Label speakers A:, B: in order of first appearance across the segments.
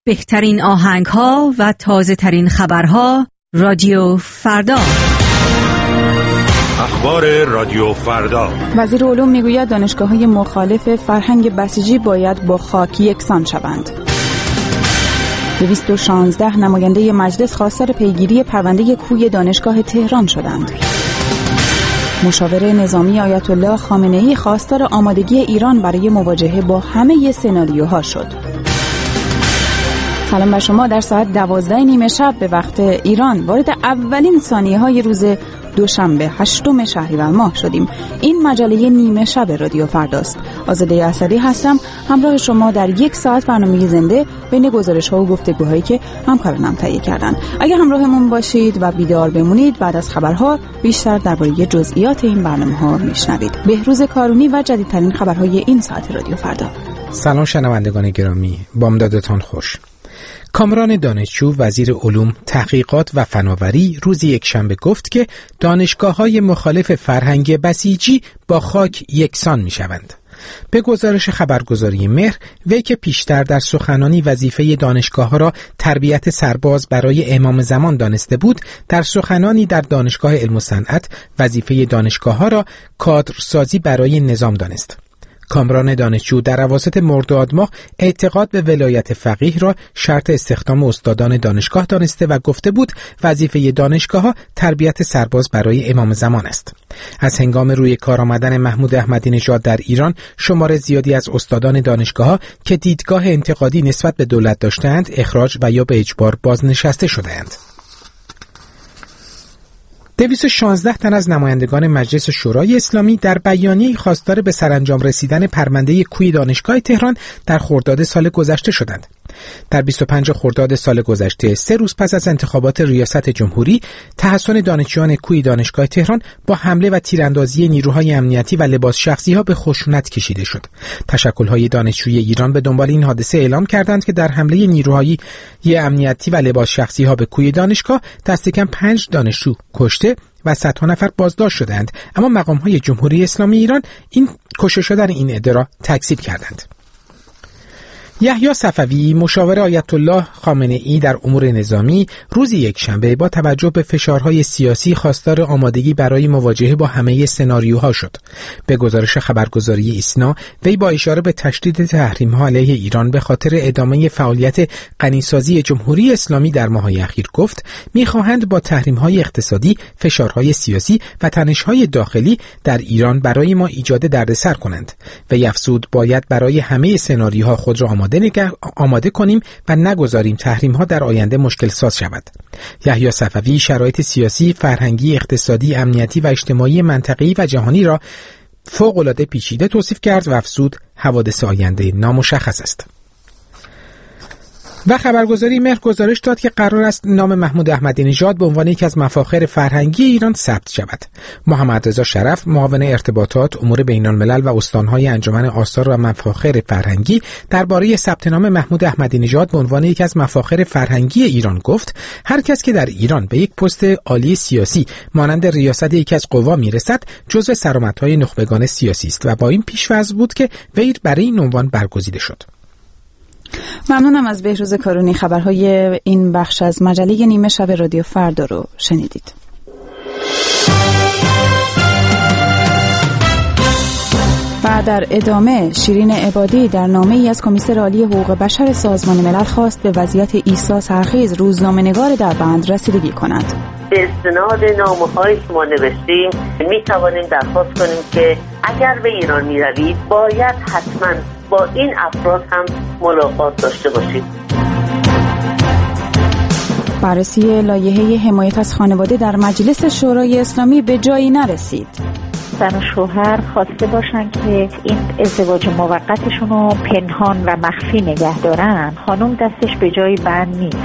A: بهترین آهنگ‌ها و تازه‌ترین خبرها رادیو فردا.
B: اخبار رادیو فردا.
C: وزیر علوم میگوید دانشگاه‌های مخالف فرهنگ بسیجی باید با خاک یکسان شوند. 216 نماینده مجلس خواستار پیگیری پرونده کوی دانشگاه تهران شدند. مشاور نظامی آیت الله خامنه‌ای خواستار آمادگی ایران برای مواجهه با همه سناریوها شد. سلام بر شما. در ساعت 12:30 شب به وقت ایران وارد اولین ثانیه‌های روز دوشنبه 8 شهریور ماه شدیم. این مجله نیمه شب رادیو فرداست. آزاده اسدی هستم، همراه شما در یک ساعت برنامه زنده بین گزارش‌ها و گفتگوهایی که همکارانم تهیه کردند. اگر همراهمون باشید و بیدار بمونید، بعد از خبرها بیشتر درباره جزئیات این برنامه‌ها میشنوید. بهروز کارونی و جدیدترین خبرهای این ساعت رادیو فردا.
D: سلام شنوندگان گرامی، بامدادتان خوش. کامران دانشجو وزیر علوم، تحقیقات و فناوری روز یکشنبه گفت که دانشگاه‌های مخالف فرهنگ بسیجی با خاک یکسان می‌شوند. به گزارش خبرگزاری مهر، وی که پیشتر در سخنانی وظیفه دانشگاه‌ها را تربیت سرباز برای امام زمان دانسته بود، در سخنانی در دانشگاه علم و صنعت وظیفه دانشگاه‌ها را کادرسازی برای نظام دانست. کامران دانشجو در اواسط مرداد ماه اعتقاد به ولایت فقیه را شرط استخدام استادان دانشگاه دانسته و گفته بود وظیفه دانشگاه‌ها تربیت سرباز برای امام زمان است. از هنگام روی کار آمدن محمود احمدی نژاد در ایران، شمار زیادی از استادان دانشگاه‌ها که دیدگاه انتقادی نسبت به دولت داشتند، اخراج و یا به اجبار بازنشسته شدند. 216 تن از نمایندگان مجلس شورای اسلامی در بیانیه‌ای خواستار به سرانجام رسیدن پرونده کوی دانشگاه تهران در خرداد سال گذشته شدند. در 25 خرداد سال گذشته، 3 روز پس از انتخابات ریاست جمهوری، تحصن دانشجویان کوی دانشگاه تهران با حمله و تیراندازی نیروهای امنیتی و لباس شخصی‌ها به خشونت کشیده شد. تشکل‌های دانشجویی ایران به دنبال این حادثه اعلام کردند که در حمله نیروهای امنیتی و لباس شخصی‌ها به کوی دانشگاه دست کم 5 دانشجو کشته و صدها نفر بازداشت شدند، اما مقام‌های جمهوری اسلامی ایران این کشته شدن این عده را تکذیب کردند. یحیی صفوی، مشاور آیت الله خامنه‌ای در امور نظامی، روز یکشنبه با توجه به فشارهای سیاسی خواستار آمادگی برای مواجهه با همه سناریوها شد. به گزارش خبرگزاری ایسنا، وی با اشاره به تشدید تحریم‌ها علیه ایران به خاطر ادامه فعالیت غنیسازی جمهوری اسلامی در ماه‌های اخیر گفت می‌خواهند با تحریم‌های اقتصادی، فشارهای سیاسی و تنش‌های داخلی در ایران برای ما ایجاد دردسر کنند. وی افزود باید برای همه سناریوها خود را آماده کنیم و نگذاریم تحریم‌ها در آینده مشکل ساز شود. یحیی صفوی شرایط سیاسی، فرهنگی، اقتصادی، امنیتی و اجتماعی منطقه‌ای و جهانی را فوق‌العاده پیچیده توصیف کرد و افزود حوادث آینده نامشخص است. و خبرگزاری مهر گزارش داد که قرار است نام محمود احمدی نژاد به عنوان یکی از مفاخر فرهنگی ایران ثبت شود. محمد رضا شرف، معاون ارتباطات امور بین‌الملل و استان‌های انجمن آثار و مفاخر فرهنگی، درباره ثبت نام محمود احمدی نژاد به عنوان یکی از مفاخر فرهنگی ایران گفت: هر کس که در ایران به یک پست عالی سیاسی مانند ریاست یکی از قوا میرسد، جزو سرآمدهای نخبگان سیاسی است و با این پیش‌فرض بود که وی برای این عنوان برگزیده شد.
C: ممنونم از بهروز کارونی. خبرهای این بخش از مجله نیمه شب رادیو فردا رو شنیدید. و در ادامه شیرین عبادی در نامه‌ای از کمیسر عالی حقوق بشر سازمان ملل خواست به وضعیت عیسی سرخیز روزنامه‌نگار دربند رسیدگی کند.
E: به استناد نامه‌هایی که ما نوشتیم می‌توانیم درخواست کنیم که اگر به ایران می‌روید باید حتماً با این افراد هم ملاقات داشته باشید.
C: بررسی لایحه حمایت از خانواده در مجلس شورای اسلامی به جایی نرسید.
F: زن و شوهر خواسته باشن که این ازدواج موقتشون رو پنهان و مخفی نگه دارن. خانم دستش به جایی بند نیست.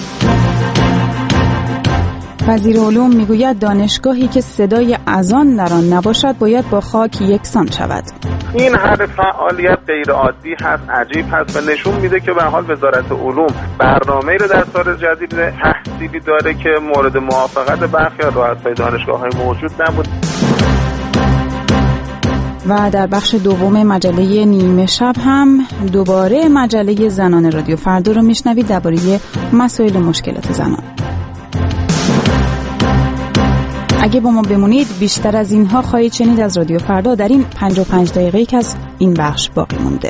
C: وزیر علوم میگوید دانشگاهی که صدای اذان در آن نباشد باید با خاک یکسان شود.
G: این هر فعالیت غیر عادی هست، عجیب هست و نشون میده که به حال وزارت علوم برنامه‌ای رو در سال جدید تحصیلی داره که مورد موافقت برخی از رؤسای دانشگاه‌های موجود نبود.
C: و در بخش دوم مجله نیمه شب هم دوباره مجله زنان رادیو فردا رو میشنوید درباره مسائل مشکلات زنان. اگه با ما بمونید بیشتر از اینها خواهید شنید از رادیو فردا در این 55 دقیقه‌ای که از این بخش باقی مونده.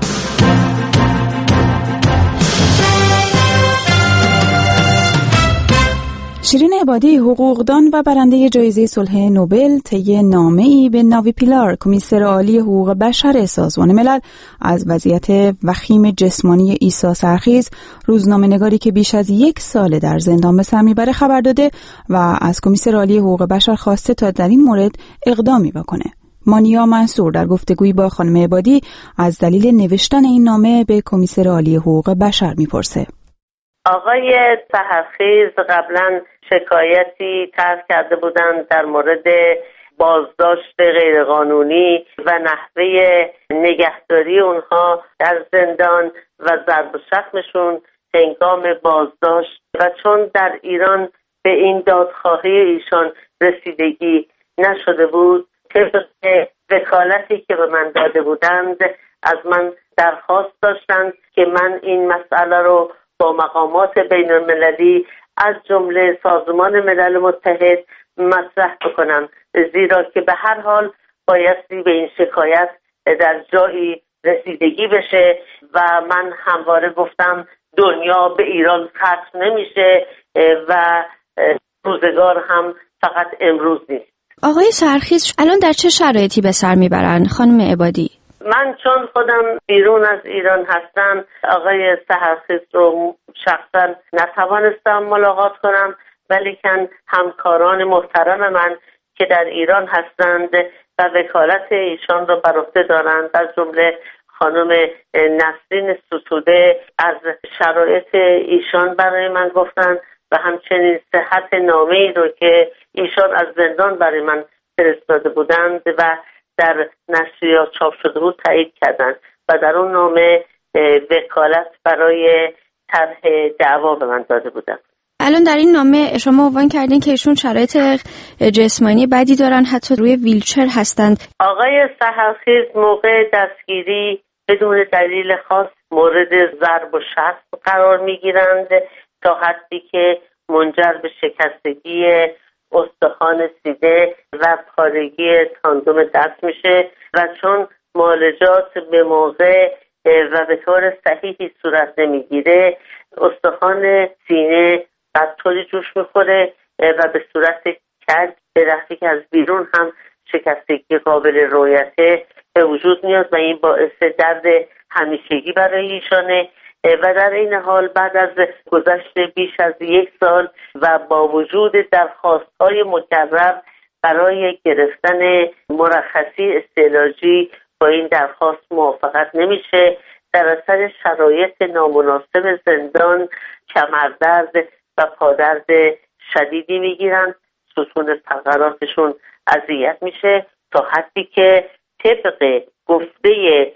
C: شیرین عبادی، حقوقدان و برنده جایزه صلح نوبل، طی نامه‌ای به ناوی پیلار، کمیسر عالی حقوق بشر سازمان ملل، از وضعیت وخیم جسمانی عیسی سرخیز، روزنامه‌نگاری که بیش از 1 سال در زندان به سر میبره، خبر داده و از کمیسر عالی حقوق بشر خواسته تا در این مورد اقدامی بکنه. مانیا منصور در گفتگویی با خانم عبادی از دلیل نوشتن این نامه به کمیسر عالی حقوق بشر میپرسه.
E: آقای سحرخیز قبلا شکایتی طرح کرده بودند در مورد بازداشت غیرقانونی و نحوه نگهداری اونها در زندان و ضرب و شتمشون هنگام بازداشت، و چون در ایران به این دادخواهی ایشان رسیدگی نشده بود، طبق وکالتی که به من داده بودند از من درخواست داشتند که من این مسئله رو با مقامات بین المللی از جمله سازمان ملل متحد مطرح بکنم، زیرا که به هر حال بایستی به این شکایت در جایی رسیدگی بشه و من همواره گفتم دنیا به ایران ختم نمیشه و روزگار هم فقط امروز نیست.
H: آقای سرخیز الان در چه شرایطی به سر میبرن خانم عبادی؟
E: من چون خودم بیرون از ایران هستم آقای سحرخیز رو شخصا نتوانستم ملاقات کنم، ولیکن همکاران محترم من که در ایران هستند و وکالت ایشان رو بر عهده دارند، از جمله خانم نسرین ستوده، از شرایط ایشان برای من گفتند و همچنین صحت نامه‌ای رو که ایشان از زندان برای من فرستاده بودند و در نشریات چاپ شده بود تایید کردند و در اون نامه وکالت برای طرح دعوا به من داده بودند.
H: الان در این نامه شما عنوان کردین که ایشون شرایط جسمانی بدی دارن، حتی روی ویلچر هستند.
E: آقای سحرخیز موقع دستگیری بدون دلیل خاص مورد ضرب و شتم قرار میگیرند تا حدی که منجر به شکستگی استخوان سینه و پارگی تاندوم دست میشه و چون معالجات به موقع و به طور صحیحی صورت نمیگیره، استخوان سینه بدطوری جوش میخوره و به صورت کج به نحوی که از بیرون هم شکستگی قابل رؤیته به وجود میاد و این باعث درد همیشگی برای ایشانه و در این حال بعد از گذشت بیش از 1 سال و با وجود درخواست‌های مکرر برای گرفتن مرخصی استعلاجی با این درخواست موافقت نمیشه. در اثر شرایط نامناسب زندان کمردرد و پادرد شدیدی میگیرن، ستون فقراتشون اذیت میشه تا حدی که طبق گفته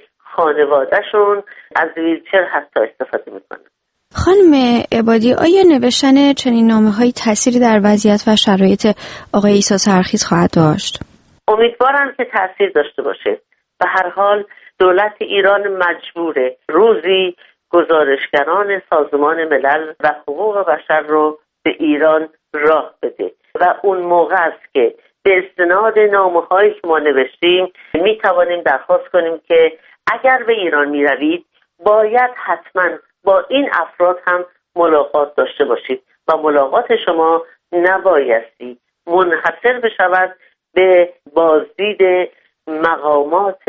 E: خانوادهشون از ویلچر حتی استفاده میکنن.
H: خانم عبادی، آیا نوشتن چنین نامه‌هایی تأثیری در وضعیت و شرایط آقای عیسی سرخیز خواهد داشت؟
E: امیدوارم که تأثیر داشته باشه. به هر حال دولت ایران مجبوره روزی گزارشگران سازمان ملل و حقوق بشر رو به ایران راه بده و اون موقع است که به استناد نامه‌هایی که ما نوشتیم میتوانیم درخواست کنیم که اگر به ایران میروید باید حتما با این افراد هم ملاقات داشته باشید و ملاقات شما نبایستی منحصر بشود به بازدید مقامات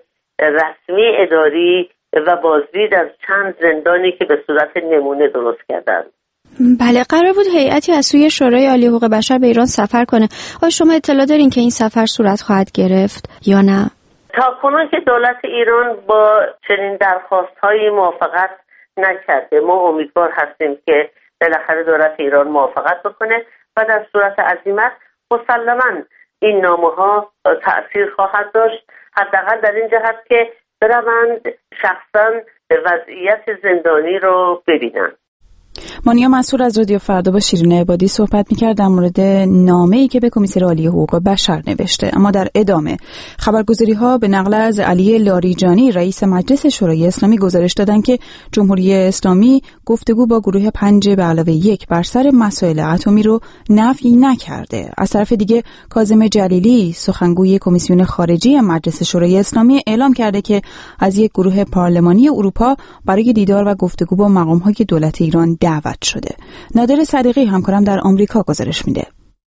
E: رسمی اداری و بازدید از چند زندانی که به صورت نمونه درست کردند.
H: بله، قرار بود هیئتی از سوی شورای عالی حقوق بشر به ایران سفر کنه. آیا شما اطلاع دارین که این سفر صورت خواهد گرفت یا نه؟
E: تا کنون که دولت ایران با چنین درخواست‌هایی موافقت نکرده. ما امیدوار هستیم که بالاخره دولت ایران موافقت بکنه و در صورت عزیمت مسلماً این نامه‌ها تأثیر خواهد داشت، حداقل در این جهت که بروند شخصاً وضعیت زندانی رو ببینن.
C: مانیا منصور از رادیو فردا با شیرین عبادی صحبت می‌کرد در مورد نامه‌ای که به کمیسر عالی حقوق بشر نوشته. اما در ادامه خبرگزاری‌ها به نقل از علی لاریجانی رئیس مجلس شورای اسلامی گزارش دادند که جمهوری اسلامی گفتگو با گروه 5+1 بر سر مسائل اتمی رو نفی نکرده. از طرف دیگه کاظم جلیلی سخنگوی کمیسیون خارجی مجلس شورای اسلامی اعلام کرده که از یک گروه پارلمانی اروپا برای دیدار و گفتگو با مقام‌های دولت ایران دعوت شده. نادر صدیقی همکارم در آمریکا گزارش میده.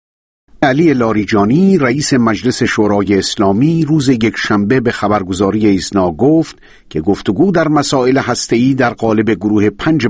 I: علی لاریجانی رئیس مجلس شورای اسلامی روز یکشنبه به خبرگزاری ایسنا گفت که گفتگو در مسائل هسته‌ای در قالب گروه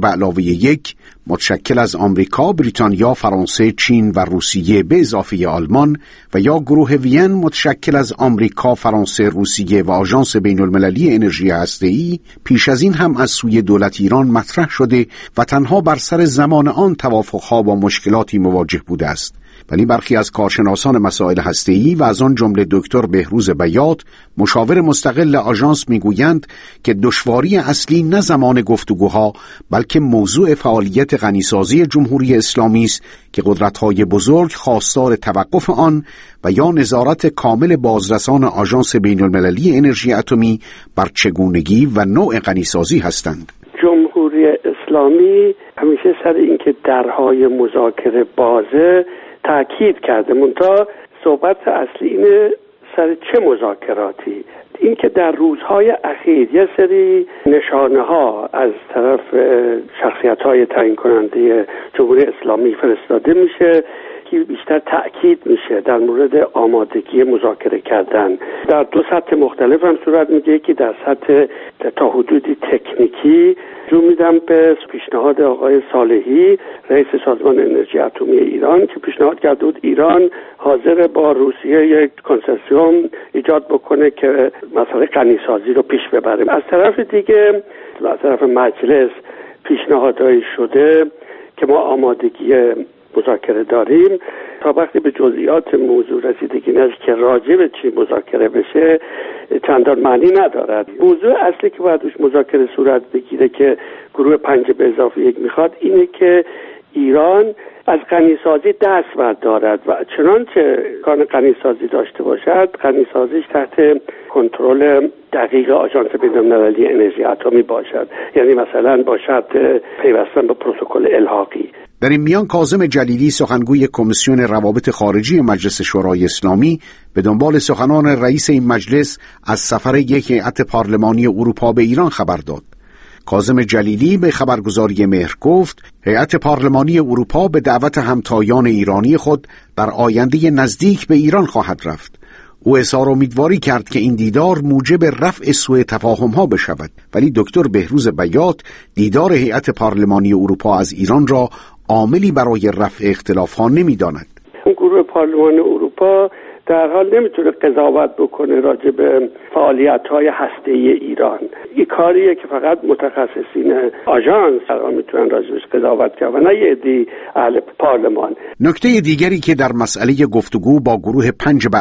I: 5+1 متشکل از آمریکا، بریتانیا، فرانسه، چین و روسیه به اضافه آلمان و یا گروه وین متشکل از آمریکا، فرانسه، روسیه و آژانس بین‌المللی انرژی هسته‌ای پیش از این هم از سوی دولت ایران مطرح شده و تنها بر سر زمان آن توافق‌ها با مشکلاتی مواجه بوده است. ولی برخی از کارشناسان مسائل هسته‌ای و از آن جمله دکتر بهروز بیات مشاور مستقل آژانس میگویند که دشواری اصلی نه زمان گفتگوها بلکه موضوع فعالیت غنیسازی جمهوری اسلامی است که قدرت‌های بزرگ خواستار توقف آن و یا نظارت کامل بازرسان آژانس بین‌المللی انرژی اتمی بر چگونگی و نوع غنیسازی هستند.
J: جمهوری اسلامی همیشه سر اینکه درهای مذاکره بازه تأکید کرده، منتها صحبت اصلی اینه سر چه مذاکراتی. این که در روزهای اخیر یه سری نشانه ها از طرف شخصیت های تعیین کننده جمهوری اسلامی فرستاده میشه که بیشتر تأکید میشه در مورد آمادگی مذاکره کردن در دو سطح مختلف هم صورت میگه که در سطح تا حدودی تکنیکی جو میدم به پیشنهاد آقای صالحی رئیس سازمان انرژی اتمی ایران که پیشنهاد کرده بود ایران حاضر با روسیه یک کنسرسیوم ایجاد بکنه که مسئله غنیسازی رو پیش ببره. از طرف دیگه از طرف مجلس پیشنهادایی شده که ما آمادگی مذاکره داریم. تا وقتی به جزئیات موضوع رسیدگی نشه که راجع به چی مذاکره بشه چندان معنی ندارد. موضوع اصلی که باید روش مذاکره صورت بگیره که گروه 5+1 میخواد اینه که ایران از غنیسازی دست بردارد و چنانچه کار غنیسازی داشته باشد غنیسازیش تحت کنترل دقیق آژانس بین‌المللی انرژی اتمی باشد، یعنی مثلا با شرط پیوستن به پروتکل الحاقی.
I: در این میان کاظم جلیلی سخنگوی کمیسیون روابط خارجی مجلس شورای اسلامی به دنبال سخنان رئیس این مجلس از سفر یک هیئت پارلمانی اروپا به ایران خبر داد. کاظم جلیلی به خبرگزاری مهر گفت هیئت پارلمانی اروپا به دعوت همتایان ایرانی خود در آینده نزدیک به ایران خواهد رفت. او اظهار امیدواری کرد که این دیدار موجب رفع سوء تفاهم‌ها بشود، ولی دکتر بهروز بیات دیدار هیئت پارلمانی اروپا از ایران را عاملی برای رفع اختلاف‌ها نمی‌داند.
J: گروه پارلمان اروپا در حال نمیتونه قضاوت بکنه راجع به فعالیت‌های هسته‌ای ایران. این کاریه که فقط متخصصین آژانس میتونن راجعش قضاوت کنن و نه یه عده اهل پارلمان.
I: نکته دیگری که در مسئله گفتگو با گروه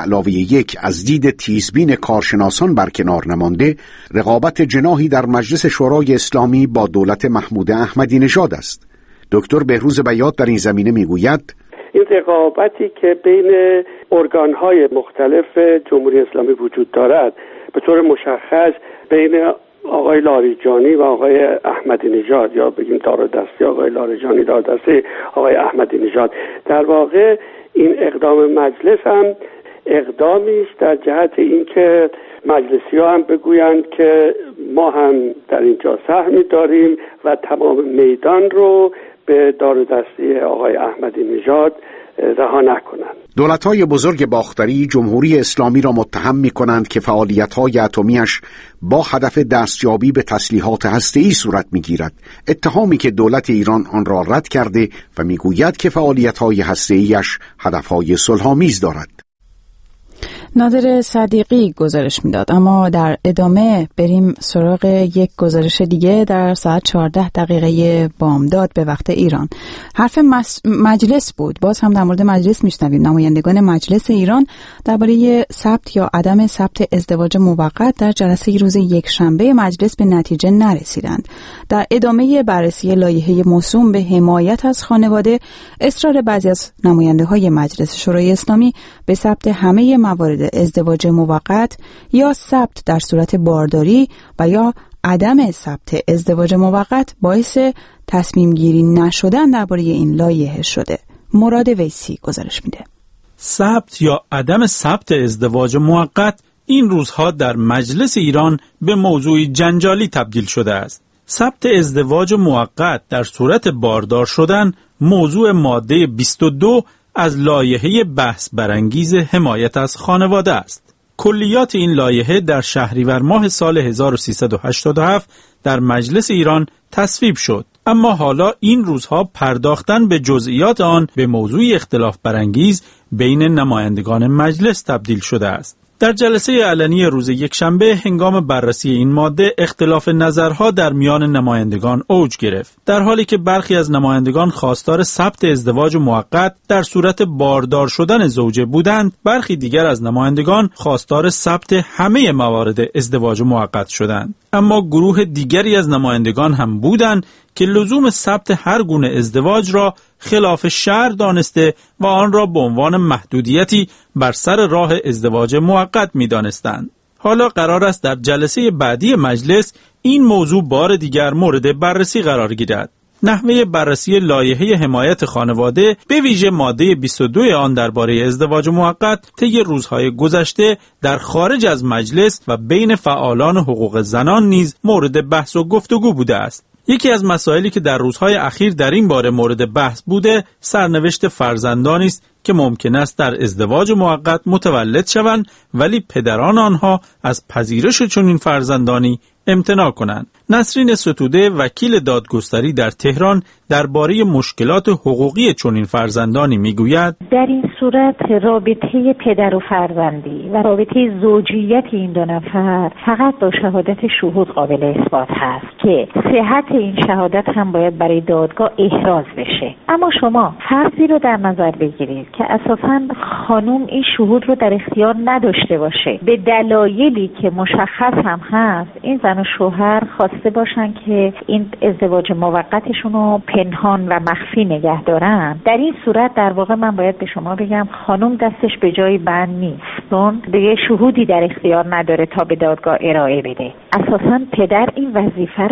I: 5+1 از دید تیزبین کارشناسان برکنار نمانده، رقابت جناحی در مجلس شورای اسلامی با دولت محمود احمدی نژاد است. دکتر بهروز بیات در این زمینه میگوید
J: این رقابتی که بین ارگان‌های مختلف جمهوری اسلامی وجود دارد به طور مشخص بین آقای لاریجانی و آقای احمدی نژاد یا بگیم دار و دسته آقای لاریجانی دار دسته آقای احمدی نژاد، در واقع این اقدام مجلس هم اقدامی است در جهت اینکه مجلسی‌ها هم بگویند که ما هم در اینجا سهمی داریم و تمام میدان رو به دار و دسته آقای احمدی نژاد رها نکنند.
I: دولت‌های بزرگ باختری جمهوری اسلامی را متهم می‌کنند که فعالیت‌های اتمی‌اش با هدف دستیابی به تسلیحات هسته‌ای صورت می‌گیرد، اتهامی که دولت ایران آن را رد کرده و می‌گوید که فعالیت‌های هسته‌ایش هدف‌های صلح‌آمیز دارد.
C: نادر صدیقی گزارش میداد. اما در ادامه بریم سراغ یک گزارش دیگه. در ساعت 14 بامداد به وقت ایران حرف مجلس بود. باز هم در مورد مجلس میشنویم. نمایندگان مجلس ایران درباره ثبت یا عدم ثبت ازدواج موقت در جلسه روز یکشنبه مجلس به نتیجه نرسیدند. در ادامه بررسی لایحه موسوم به حمایت از خانواده، اصرار بعضی از نماینده‌های مجلس شورای اسلامی به ثبت همه موارد ازدواج موقت یا ثبت در صورت بارداری و یا عدم ثبت ازدواج موقت باعث تصمیم گیری نشدن درباره این لایحه شده. مراد ویسی گزارش میده.
K: ثبت یا عدم ثبت ازدواج موقت این روزها در مجلس ایران به موضوعی جنجالی تبدیل شده است. ثبت ازدواج موقت در صورت باردار شدن موضوع ماده 22 از لایحه بحث برانگیز حمایت از خانواده است. کلیات این لایحه در شهریور ماه سال 1387 در مجلس ایران تصویب شد. اما حالا این روزها پرداختن به جزئیات آن به موضوع اختلاف برانگیز بین نمایندگان مجلس تبدیل شده است. در جلسه علنی روز یکشنبه هنگام بررسی این ماده اختلاف نظرها در میان نمایندگان اوج گرفت. در حالی که برخی از نمایندگان خواستار ثبت ازدواج موقت در صورت باردار شدن زوجه بودند، برخی دیگر از نمایندگان خواستار ثبت همه موارد ازدواج موقت شدند. اما گروه دیگری از نمایندگان هم بودند که لزوم ثبت هر گونه ازدواج را خلاف شرع دانسته و آن را به عنوان محدودیتی بر سر راه ازدواج موقت می‌دانستند. حالا قرار است در جلسه بعدی مجلس این موضوع بار دیگر مورد بررسی قرار گیرد. نحوه بررسی لایحه حمایت خانواده به ویژه ماده 22 آن درباره ازدواج موقت طی روزهای گذشته در خارج از مجلس و بین فعالان حقوق زنان نیز مورد بحث و گفتگو بوده است. یکی از مسائلی که در روزهای اخیر در این باره مورد بحث بوده سرنوشت فرزندانی است که ممکن است در ازدواج موقت متولد شوند ولی پدران آنها از پذیرش چنین فرزندانی امتناع کنند. نسرین ستوده وکیل دادگستری در تهران درباره مشکلات حقوقی چنین فرزندانی میگوید:
F: در این صورت رابطه پدر و فرزندی و رابطه زوجیت این دو نفر فقط با شهادت شهود قابل اثبات هست که صحت این شهادت هم باید برای دادگاه احراز بشه. اما شما فرضی رو در نظر بگیرید که اساساً خانم این شهود رو در اختیار نداشته باشه، به دلایلی که مشخص هم هست این زن و شوهر خواسته باشن که این ازدواج موقتشون رو پنهان و مخفی نگه دارن. در این صورت در واقع من باید به شما بگم خانم دستش به جای بند نیست، چون دیگه شهودی در اختیار نداره تا به دادگاه ارائه بده. اساساً پدر این وظیفه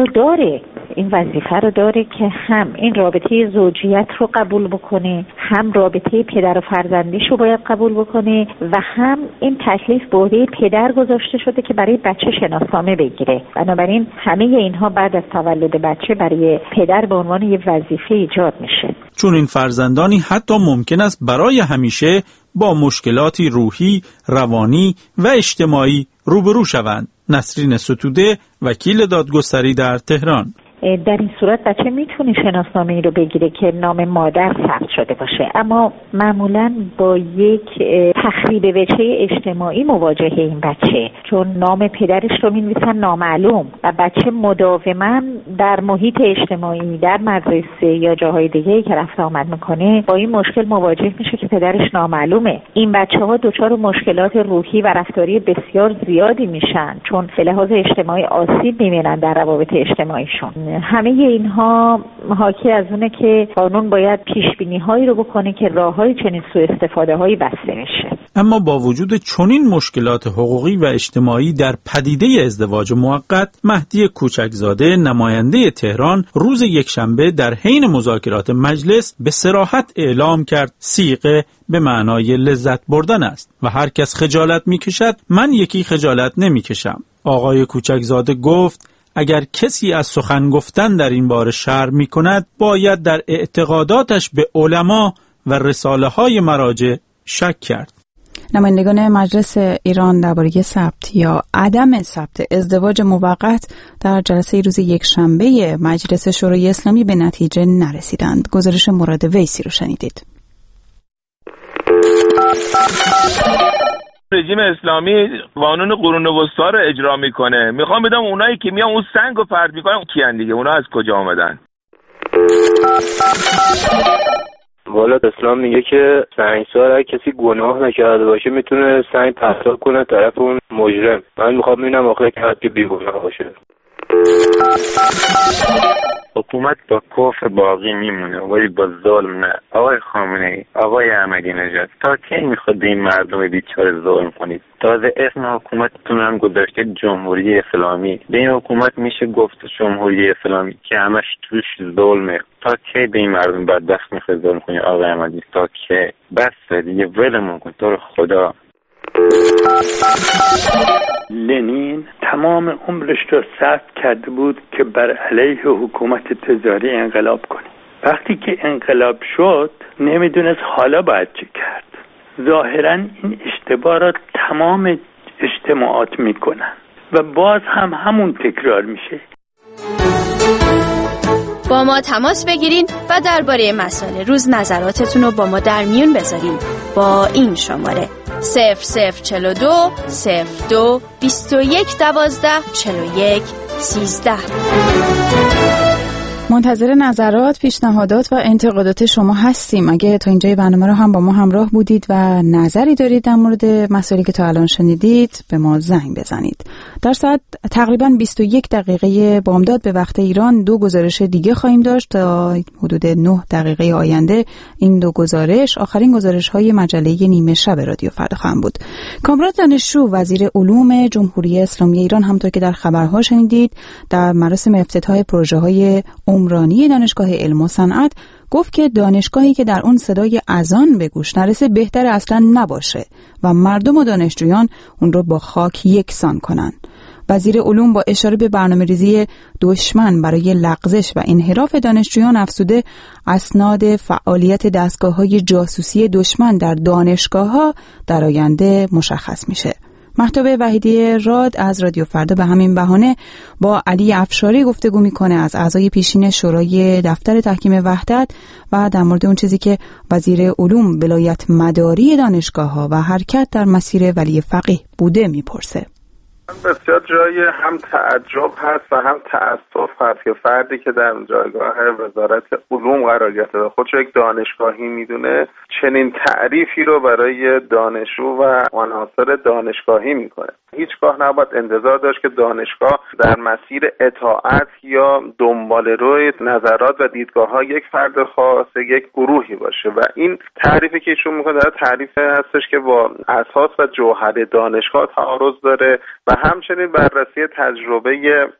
F: رو داره که هم این رابطه زوجیت رو قبول بکنه، هم رابطه پدر و فرزندیش رو باید قبول بکنه و هم این تکلیف به عهده پدر گذاشته شده که برای بچه شناسنامه بگیره. بنابراین همه اینها بعد از تولد بچه برای پدر به عنوان یه وظیفه ایجاد میشه.
K: چون این فرزندانی حتی ممکن است برای همیشه با مشکلاتی روحی، روانی و اجتماعی روبرو شوند. نسرین ستوده وکیل دادگستری در تهران:
F: در این صورت بچه میتونه شناسنامه‌ای رو بگیره که نام مادر ثبت شده باشه، اما معمولاً با یک تخریب وجهه اجتماعی مواجهه این بچه، چون نام پدرش رو می‌نویسن نامعلوم و بچه مداوماً در محیط اجتماعی، در مدرسه یا جاهای دیگه‌ای که رفت آمد میکنه با این مشکل مواجه میشه که پدرش نامعلومه. این بچه‌ها دچار مشکلات روحی و رفتاری بسیار زیادی میشن، چون به لحاظ اجتماعی آسیب می‌بینن در روابط اجتماعیشون. همه اینها حاکی از اونه که قانون باید پیشبینی‌هایی رو بکنه که راه‌های چنین سوء استفاده‌هایی بسته بشه.
K: اما با وجود چنین مشکلات حقوقی و اجتماعی در پدیده ازدواج موقت، مهدی کوچکزاده نماینده تهران روز یکشنبه در حین مذاکرات مجلس به صراحت اعلام کرد صیغه به معنای لذت بردن است و هر کس خجالت می‌کشد من یکی خجالت نمی‌کشم. آقای کوچکزاده گفت اگر کسی از سخن گفتن در این باره شرم می کند باید در اعتقاداتش به علما و رساله های مراجع شک کرد.
C: نمایندگان مجلس ایران درباره ثبت یا عدم ثبت ازدواج موقت در جلسه روز یکشنبه مجلس شورای اسلامی به نتیجه نرسیدند. گزارش مراد ویسی رو شنیدید.
L: رژیم اسلامی قانون قرون وسطا رو اجرا میکنه. میخوام بدم اونایی که میان اون سنگو پرت میکنن کیان دیگه؟ اونا از کجا آمدن؟
M: والا اسلام میگه که سنگسار اگه کسی گناه نکرده باشه میتونه سنگ پرتاب کنه طرف اون مجرم. من میخوام ببینم آخه که بیگناه باشه.
N: حکومت با کفر باقی میمونه ولی با ظلم نه. آقای خامنه‌ای، آقای احمدی نژاد، تا کی میخواد به این مردم بیچاره ظلم کنید؟ تازه اسم حکومتتون هم گذاشته جمهوری اسلامی. به این حکومت میشه گفت جمهوری اسلامی که همش توش ظلمه. تا کی به این مردم بدبخت میخواد ظلم کنید آقای احمدی؟ تا کی؟ بس دیگه، ولمون کن تو رو خدا.
O: لنین تمام عمرش را صرف کرده بود که بر علیه حکومت تزاری انقلاب کنه. وقتی که انقلاب شد نمیدونست حالا باید چه کرد. ظاهرا این اشتباه را تمام اجتماعات میکنن و باز هم همون تکرار میشه.
H: با ما تماس بگیرین و درباره مسائل روز نظراتتون رو با ما در میون بذارین با این شماره 0042 02 21 12 41 13.
C: منتظر نظرات، پیشنهادات و انتقادات شما هستیم. اگه تا اینجای برنامه رو هم با ما همراه بودید و نظری دارید در مورد مسائلی که تا الان شنیدید به ما زنگ بزنید. در ساعت تقریباً 21 دقیقه بامداد به وقت ایران 2 گزارش دیگه خواهیم داشت. تا حدود 9 دقیقه آینده این 2 گزارش آخرین گزارش‌های مجله نیمه شب رادیو فردا خواهند بود. کامران دانشجو وزیر علوم جمهوری اسلامی ایران همونطور که در خبرها شنیدید در مراسم افتتاح پروژه‌های عمرانی دانشگاه علم و صنعت گفت که دانشگاهی که در اون صدای اذان به گوش نرسه بهتر اصلا نباشه و مردم و دانشجویان اون رو با خاک یکسان کنن. وزیر علوم با اشاره به برنامه‌ریزی دشمن برای لغزش و انحراف دانشجویان افزوده اسناد فعالیت دستگاه‌های جاسوسی دشمن در دانشگاه‌ها در آینده مشخص میشه. مهتاب وحیدی راد از رادیو فردا به همین بهانه با علی افشاری گفتگو میکنه از اعضای پیشین شورای دفتر تحکیم وحدت و در مورد اون چیزی که وزیر علوم ولایت مداری دانشگاه‌ها و حرکت در مسیر ولی فقیه بوده میپرسه.
G: بسیار جای هم تعجب هست و هم تأسف هست که فردی که در جایگاه وزارت علوم قرار گرفته و خودش یک دانشگاهی میدونه چنین تعریفی رو برای دانشجو و عناصر دانشگاهی میکنه. هیچگاه نباید انتظار داشت که دانشگاه در مسیر اطاعت یا دنبال روی نظرات و دیدگاه‌های یک فرد خاص، یک گروهی باشه و این تعریفی که ایشون میکنه در تعریف هستش که با اساس و جوهر دانشگاه تعارض داره و همچنین بررسی تجربه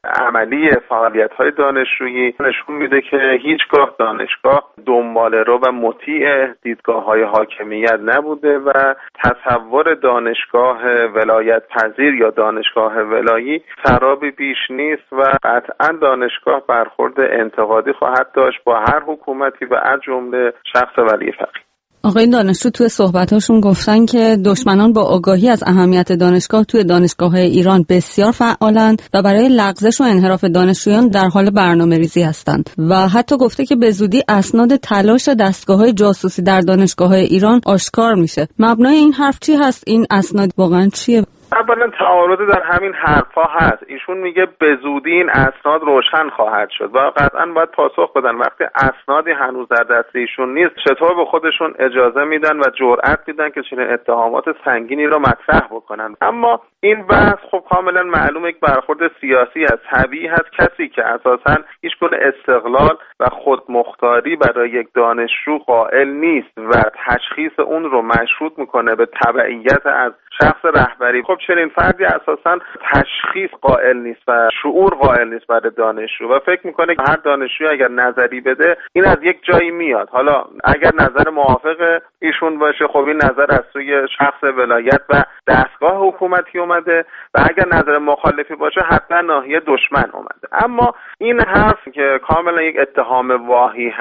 G: عملی فعالیت‌های دانشجویی نشون میده که هیچگاه دانشگاه دنباله‌رو و مطیع دیدگاه‌های حاکمیت نبوده و تصور دانشگاه ولایت پذیر یا دانشگاه ولایی سرابی بیش نیست و قطعاً دانشگاه برخورد انتقادی خواهد داشت با هر حکومتی و از جمله شخص ولی فقیه.
P: آقای دانشجو توی صحبتاشون گفتن که دشمنان با آگاهی از اهمیت دانشگاه توی دانشگاه‌های ایران بسیار فعالند و برای لغزش و انحراف دانشجویان در حال برنامه‌ریزی هستند و حتی گفته که به زودی اسناد تلاش دستگاه‌های جاسوسی در دانشگاه‌های ایران آشکار میشه. مبنای این حرف چی هست؟ این اسناد واقعا چیه؟
G: اولا تعارض در همین حرفا هست. ایشون میگه به زودی این اسناد روشن خواهد شد و قطعا باید پاسخ بدن وقتی اسنادی هنوز در دست ایشون نیست چطور به خودشون اجازه میدن و جرأت میدن که چنین اتهامات سنگینی رو مطرح بکنن. اما این بحث خب کاملا معلومه یک برخورد سیاسی است. طبیعی هست کسی که اساسا هیچ گونه استقلال و خودمختاری برای یک دانشجو قائل نیست و تشخیص اون رو مشروط میکنه به تبعیت از شخص رهبری، خب چنین فردی اساسا تشخیص قائل نیست و شعور قائل نیست برای دانشجو و فکر میکنه که هر دانشجو اگر نظری بده این از یک جایی میاد. حالا اگر نظر موافق ایشون باشه خب این نظر از سوی شخص ولایت و دستگاه حکومتی اومده و اگر نظر مخالفی باشه حتما ناحیه دشمن اومده. اما این حرف که کاملا یک اتهام واهی هست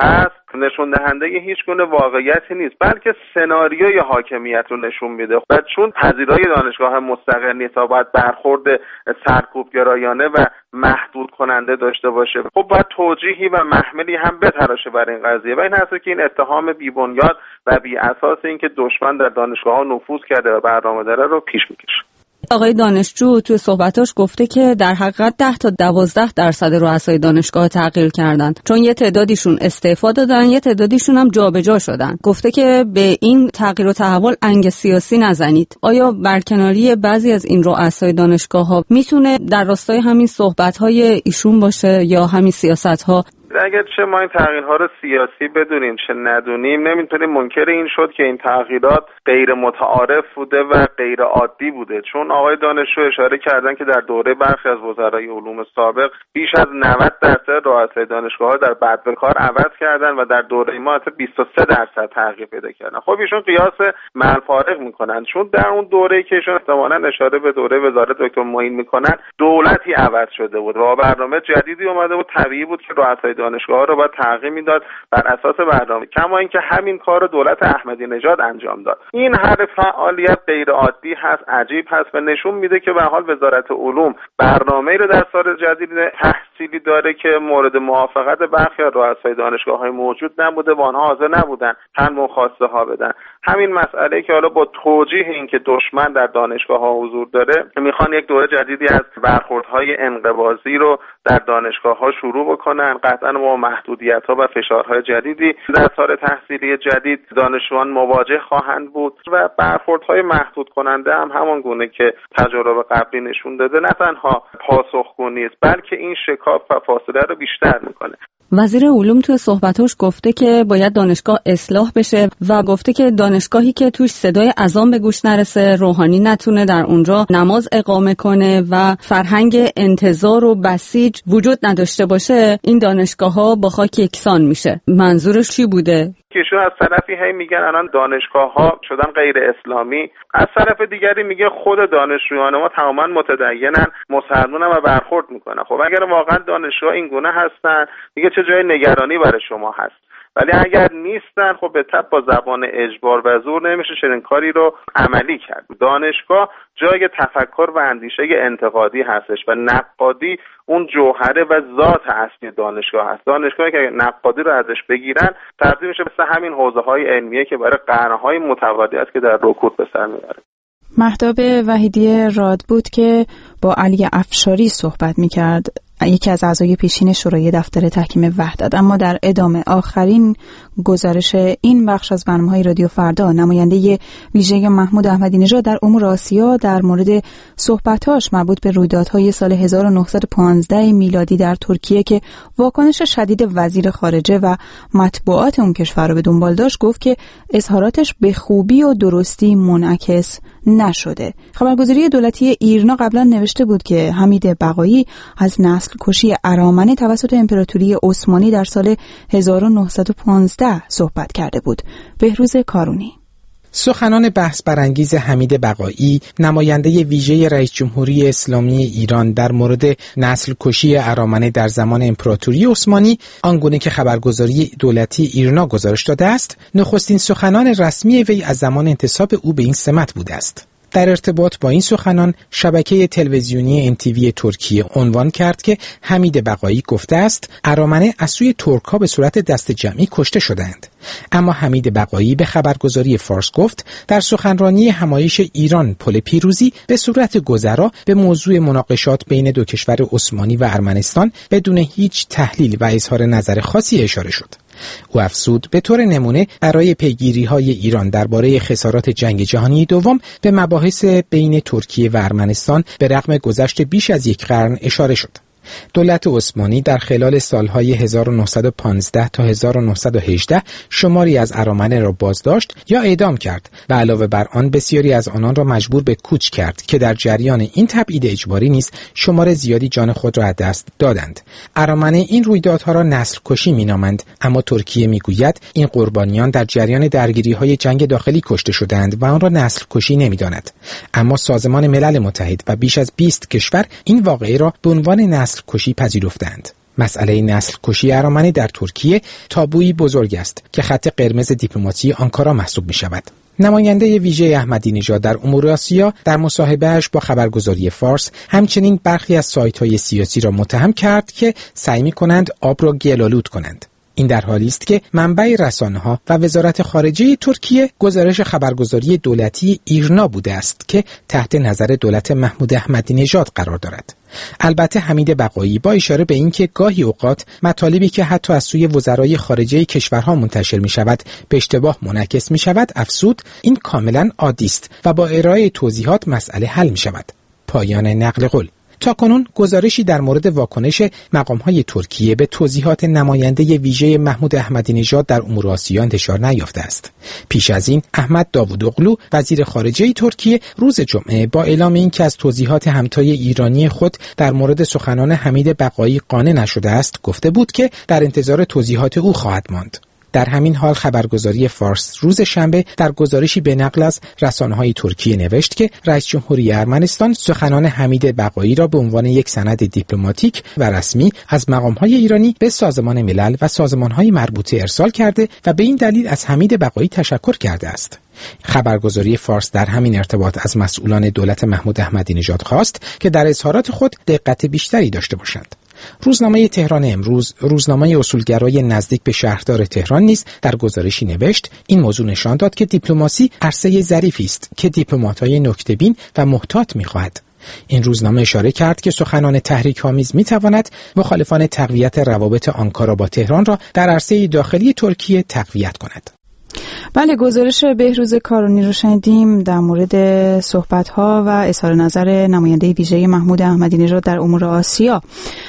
G: نشون دهنده هیچ گونه واقعیتی نیست، بلکه سناریوی حاکمیت رو نشون میده. و چون پذیرای دانشگاه مستقل نیست و باید برخورد سرکوبگرایانه و محدود کننده داشته باشه، خب باید توجیهی و محملی هم بتراشه برای این قضیه و این هست که این اتهام بی‌بنیاد و بی اساس اینکه دشمن در دانشگاه‌ها نفوذ کرده و برنامه داره رو پیش میکشه.
P: آقای دانشجو توی صحبتاش گفته که در حقیقت 10 تا 12% رؤسای دانشگاه تغییر کردن، چون یه تعدادیشون استعفا دادن، یه تعدادیشون هم جابجا شدن. گفته که به این تغییر و تحول انگ سیاسی نزنید. آیا برکناری بعضی از این رؤسای دانشگاه‌ها میتونه در راستای همین صحبت‌های ایشون باشه یا همین سیاست‌ها؟
G: اگر چه ما این تغییرها رو سیاسی بدونیم چه ندونیم، نمیتونیم منکر این شد که این تغییرات غیر متعارف بوده و غیر عادی بوده، چون آقای دانشجو اشاره کردن که در دوره برخی از وزرای علوم سابق بیش از 90% رؤسای دانشگاه‌ها در بعد کار عوض کردن و در دوره ما 23% تغییر پیدا کردن. خب ایشون قیاس ملفارق میکنن، چون در اون دوره‌ای که ایشون احتمالاً اشاره به دوره وزارت دکتر معین میکنن دولتی عوض شده بود و برنامه جدیدی اومده بود، طبیعی بود که رؤسای دانشگاه رو باید تغییر میداد بر اساس برنامه، کما اینکه همین کار رو دولت احمدی نژاد انجام داد. این هر فعالیت غیر عادی هست، عجیب هست و نشون میده که به حال وزارت علوم برنامه‌ای رو در سال جدید تحصیلی داره که مورد موافقت برخی از رؤسای دانشگاه‌های موجود نبوده و آنها حاضر نبودن چند خواسته ها بدن. همین مسئله که حالا با توجیه اینکه دشمن در دانشگاه‌ها حضور داره میخوان یک دوره جدیدی از برخوردهای انقباضی رو در دانشگاه‌ها شروع بکنن. قطعاً با محدودیت‌ها و فشارهای جدیدی در سال تحصیلی جدید دانشجویان مواجه خواهند بود و برخوردهای محدود کننده هم همان گونه که تجربه قبلی نشون داده نه تنها پاسخگو نیست بلکه این شکاف و فاصله رو بیشتر میکنه.
P: وزیر علوم توی صحبتاش گفته که باید دانشگاه اصلاح بشه و گفته که دانشگاهی که توش صدای اذان به گوش نرسه، روحانی نتونه در اونجا نماز اقامه کنه و فرهنگ انتظار و بسیج وجود نداشته باشه، این دانشگاه‌ها با خاک یکسان میشه. منظورش چی بوده؟
G: کشون از طرفی هی میگن الان دانشگاه‌ها شدن غیر اسلامی، از طرف دیگری میگه خود دانشجویان ما تماما متدینن، مسلمانن و برخورد میکنن. خب اگر واقعا دانشگاه این گونه هستن میگه چه جای نگرانی برای شما هست، ولی اگر نیستن خب به تبع با زبان اجبار و زور نمیشه چنین کاری رو عملی کرد. دانشگاه جای تفکر و اندیشه انتقادی هستش و نقادی اون جوهره و ذات اصلی دانشگاه هست. دانشگاهی که نقادی رو ازش بگیرن تبدیل میشه مثل همین حوزه‌های علمیه که برای قرن‌های متوالی است که در رکود به سر میبره.
C: مهتاب وحیدی راد بود که با علی افشاری صحبت میکرد، یکی از اعضای پیشین شورای دفتر تحکیم وحدت. اما در ادامه آخرین گزارش این بخش از برنامه‌های رادیو فردا، نماینده ویژه محمود احمدی نژاد در امور آسیا در مورد صحبت‌هاش مربوط به رویدادهای سال 1915 میلادی در ترکیه که واکنش شدید وزیر خارجه و مطبوعات اون کشور رو به دنبال داشت، گفت که اظهاراتش به خوبی و درستی منعکس نشده. خبرگزاری دولتی ایرنا قبلا نوشته بود که حمید بقایی از نسل کشی ارامنه توسط امپراتوری عثمانی در سال 1915 صحبت کرده بود. بهروز کارونی.
D: سخنان بحث برانگیز حمید بقایی، نماینده ویژه رئیس جمهوری اسلامی ایران در مورد نسل کشی ارامنه در زمان امپراتوری عثمانی، آنگونه که خبرگزاری دولتی ایرنا گزارش داده است، نخستین سخنان رسمی وی از زمان انتصاب او به این سمت بوده است. در ارتباط با این سخنان، شبکه تلویزیونی NTV ترکیه عنوان کرد که حمید بقایی گفته است ارامنه از سوی ترک‌ها به صورت دست جمعی کشته شدند. اما حمید بقایی به خبرگزاری فارس گفت در سخنرانی همایش ایران پل پیروزی به صورت گذرا به موضوع مناقشات بین دو کشور عثمانی و ارمنستان بدون هیچ تحلیل و اظهار نظر خاصی اشاره شد. او افزود به طور نمونه برای پیگیری‌های ایران درباره خسارات جنگ جهانی دوم به مباحث بین ترکیه و ارمنستان به رغم گذشت بیش از یک قرن اشاره شد. دولت عثمانی در خلال سالهای 1915 تا 1918 شماری از ارامنه را بازداشت یا اعدام کرد و علاوه بر آن بسیاری از آنان را مجبور به کوچ کرد که در جریان این تبعید اجباری نیز شمار زیادی جان خود را از دست دادند. ارامنه این رویدادها را نسل کشی مینامند، اما ترکیه میگوید این قربانیان در جریان درگیری‌های جنگ داخلی کشته شدند و آن را نسل کشی نمی‌داند. اما سازمان ملل متحد و بیش از 20 کشور این واقعه را به عنوان نسل کشی پذیرفتند. مسئله نسل کشی ارامنی در ترکیه تابویی بزرگ است که خط قرمز دیپلماسی آنکارا محسوب می شود. نماینده ویژه احمدی نژاد در امور آسیا در مصاحبه‌اش با خبرگزاری فارس همچنین برخی از سایت‌های سیاسی را متهم کرد که سعی می‌کنند آب را گل‌آلود کنند. این در حالی است که منبع رسانه‌ها و وزارت خارجه ترکیه گزارش خبرگزاری دولتی ایرنا بوده است که تحت نظر دولت محمود احمدی نژاد قرار دارد. البته حمید بقایی با اشاره به اینکه گاهی اوقات مطالبی که حتی از سوی وزرای خارجه کشورها منتشر می شود به اشتباه منعکس می شود افزود این کاملا عادی است و با ارائه توضیحات مسئله حل می شود. پایان نقل قول. تاکنون گزارشی در مورد واکنش مقام‌های ترکیه به توضیحات نماینده ویژه محمود احمدی نژاد در امور آسیا انتشار نیافته است. پیش از این احمد داوودوغلو وزیر خارجه ترکیه روز جمعه با اعلام اینکه از توضیحات همتای ایرانی خود در مورد سخنان حمید بقایی قانع نشده است گفته بود که در انتظار توضیحات او خواهد ماند. در همین حال خبرگزاری فارس روز شنبه در گزارشی به نقل از رسانه‌های ترکیه نوشت که رئیس جمهوری ارمنستان سخنان حمید بقایی را به عنوان یک سند دیپلماتیک و رسمی از مقام‌های ایرانی به سازمان ملل و سازمان‌های مربوطه ارسال کرده و به این دلیل از حمید بقایی تشکر کرده است. خبرگزاری فارس در همین ارتباط از مسئولان دولت محمود احمدی نژاد خواست که در اظهارات خود دقت بیشتری داشته باشند. روزنامه تهران امروز، روزنامه اصولگرای نزدیک به شهردار تهران نیز در گزارشی نوشت این موضوع نشان داد که دیپلماسی عرصه ظریفی است که دیپلمات‌های نکته‌بین و محتاط می‌خواهد. این روزنامه اشاره کرد که سخنان تحریک‌آمیز می‌تواند مخالفان تقویت روابط آنکارا با تهران را در عرصه داخلی ترکیه تقویت کند.
C: بله، گزارش بهروز کارونی رو شنیدیم در مورد صحبت‌ها و اظهار نظر نماینده ویژه محمود احمدی نژاد در امور آسیا.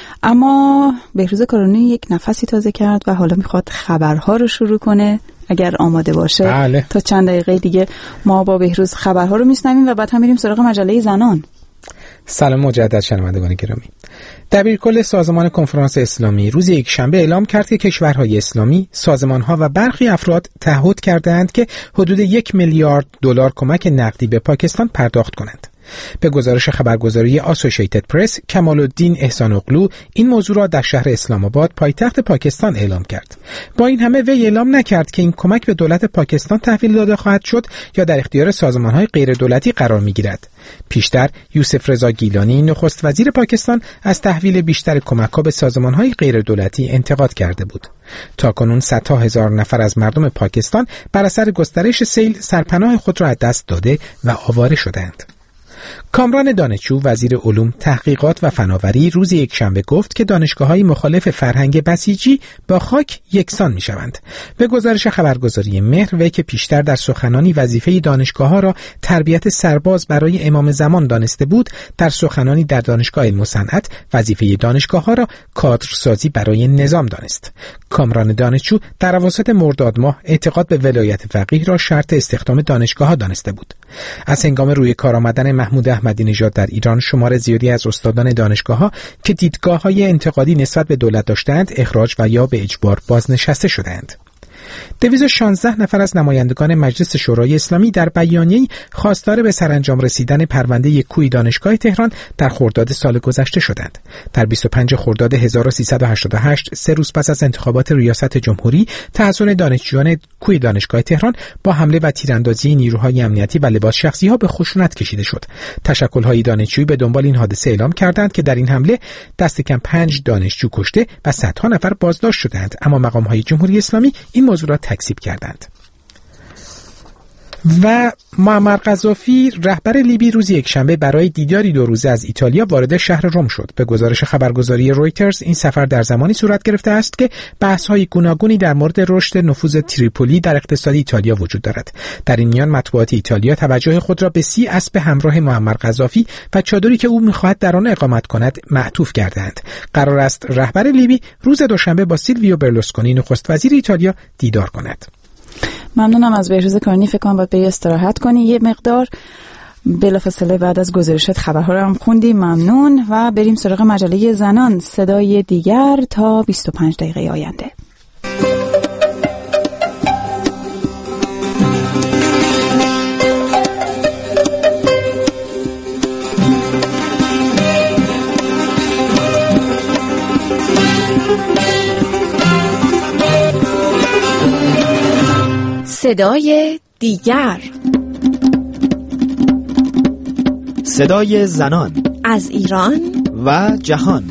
C: اما بهروز کارونی یک نفسی تازه کرد و حالا میخواد خبرها رو شروع کنه. اگر آماده باشه
D: بله.
C: تا چند دقیقه دیگه ما با بهروز خبرها رو میشنویم و بعد هم میریم سراغ مجله زنان.
D: سلام مجدد شنوندگان گرامی. دبیرکل سازمان کنفرانس اسلامی روز یکشنبه اعلام کرد که کشورهای اسلامی، سازمانها و برخی افراد تعهد کردند که حدود 1 میلیارد دلار کمک نقدی به پاکستان پرداخت کنند. به گزارش خبرگزاری آسوشیتد پرس، کمال الدین احسان اغلو این موضوع را در شهر اسلام آباد پایتخت پاکستان اعلام کرد. با این همه وی اعلام نکرد که این کمک به دولت پاکستان تحویل داده خواهد شد یا در اختیار سازمان‌های غیر دولتی قرار می‌گیرد. پیشتر یوسف رضا گیلانی نخست وزیر پاکستان از تحویل بیشتر کمک‌ها به سازمان‌های غیر دولتی انتقاد کرده بود. تاکنون صدها هزار نفر از مردم پاکستان بر اثر گسترش سیل سرپناه خود را از دست داده و آواره شدند. کامران دانشجو وزیر علوم، تحقیقات و فناوری روز یکشنبه گفت که دانشگاه‌های مخالف فرهنگ بسیجی با خاک یکسان می‌شوند. به گزارش خبرگزاری مهر وی که پیشتر در سخنانی وظیفه دانشگاه‌ها را تربیت سرباز برای امام زمان دانسته بود، در سخنانی در دانشگاه علم و صنعت وظیفه دانشگاه‌ها را کادرسازی برای نظام دانست. کامران دانشجو در اواسط مرداد ماه اعتقاد به ولایت فقیه را شرط استخدام دانشگاه‌ها دانسته بود. از هنگام روی کار آمدن محمود احمدی نژاد در ایران شمار زیادی از استادان دانشگاه‌ها که دیدگاه‌های انتقادی نسبت به دولت داشتند اخراج و یا به اجبار بازنشسته شدند. 216 نفر از نمایندگان مجلس شورای اسلامی در بیانیه‌ای خواستار به سرانجام رسیدن پرونده کوی دانشگاه تهران در خرداد سال گذشته شدند. در 25 خرداد 1388 3 روز پس از انتخابات ریاست جمهوری، تحصن دانشجویان کوی دانشگاه تهران با حمله و تیراندازی نیروهای امنیتی و لباس شخصی‌ها به خشونت کشیده شد. تشکل‌های دانشجویی به دنبال این حادثه اعلام کردند که در این حمله دست کم 5 دانشجو کشته و صدها نفر بازداشت شدند، اما مقام‌های جمهوری اسلامی این موضوع را تکذیب کردند. و معمر قذافی رهبر لیبی روز یکشنبه برای دیداری 2 روزه از ایتالیا وارد شهر رم شد. به گزارش خبرگزاری رویترز این سفر در زمانی صورت گرفته است که بحث‌های گوناگونی در مورد رشد نفوذ تریپولی در اقتصاد ایتالیا وجود دارد. در این میان مطبوعات ایتالیا توجه خود را به 30 اسب همراه معمر قذافی و چادری که او می‌خواهد در آن اقامت کند معطوف کردند. قرار است رهبر لیبی روز دوشنبه با سیلویو برلوسکونی نخست وزیر ایتالیا دیدار کند.
C: ممنونم از بهروز کارونی. فکر کنم باید به استراحت کنی یه مقدار. بلافاصله بعد از گزارشات خبرها رو هم خوندیم. ممنون و بریم سراغ مجله زنان، صدای دیگر تا 25 دقیقه آینده.
H: صدای دیگر،
Q: صدای زنان
H: از ایران
Q: و جهان.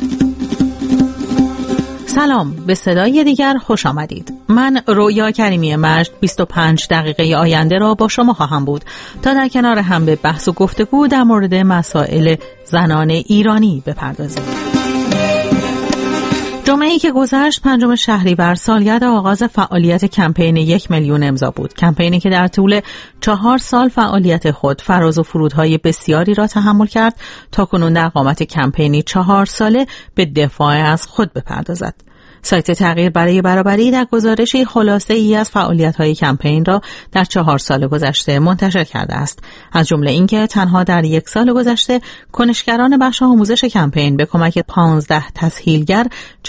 R: سلام، به صدای دیگر خوش آمدید. من رویا کریمی مجد 25 دقیقه آینده را با شما خواهم بود تا در کنار هم به بحث و گفتگو در مورد مسائل زنان ایرانی بپردازیم. جمعه‌ای که گذشت 5 شهریور سالگرد آغاز فعالیت کمپین 1 میلیون امضا بود. کمپینی که در طول 4 سال فعالیت خود فراز و فرودهای بسیاری را تحمل کرد تا کنون در قامت کمپینی 4 ساله به دفاع از خود بپردازد. سایت تغییر برای برابری در گزارشی خلاصه ای از فعالیت‌های کمپین را در 4 سال گذشته منتشر کرده است. از جمله اینکه تنها در 1 سال گذشته کنشگران بخش آموزش کمپین به کمک 15 تسهیلگر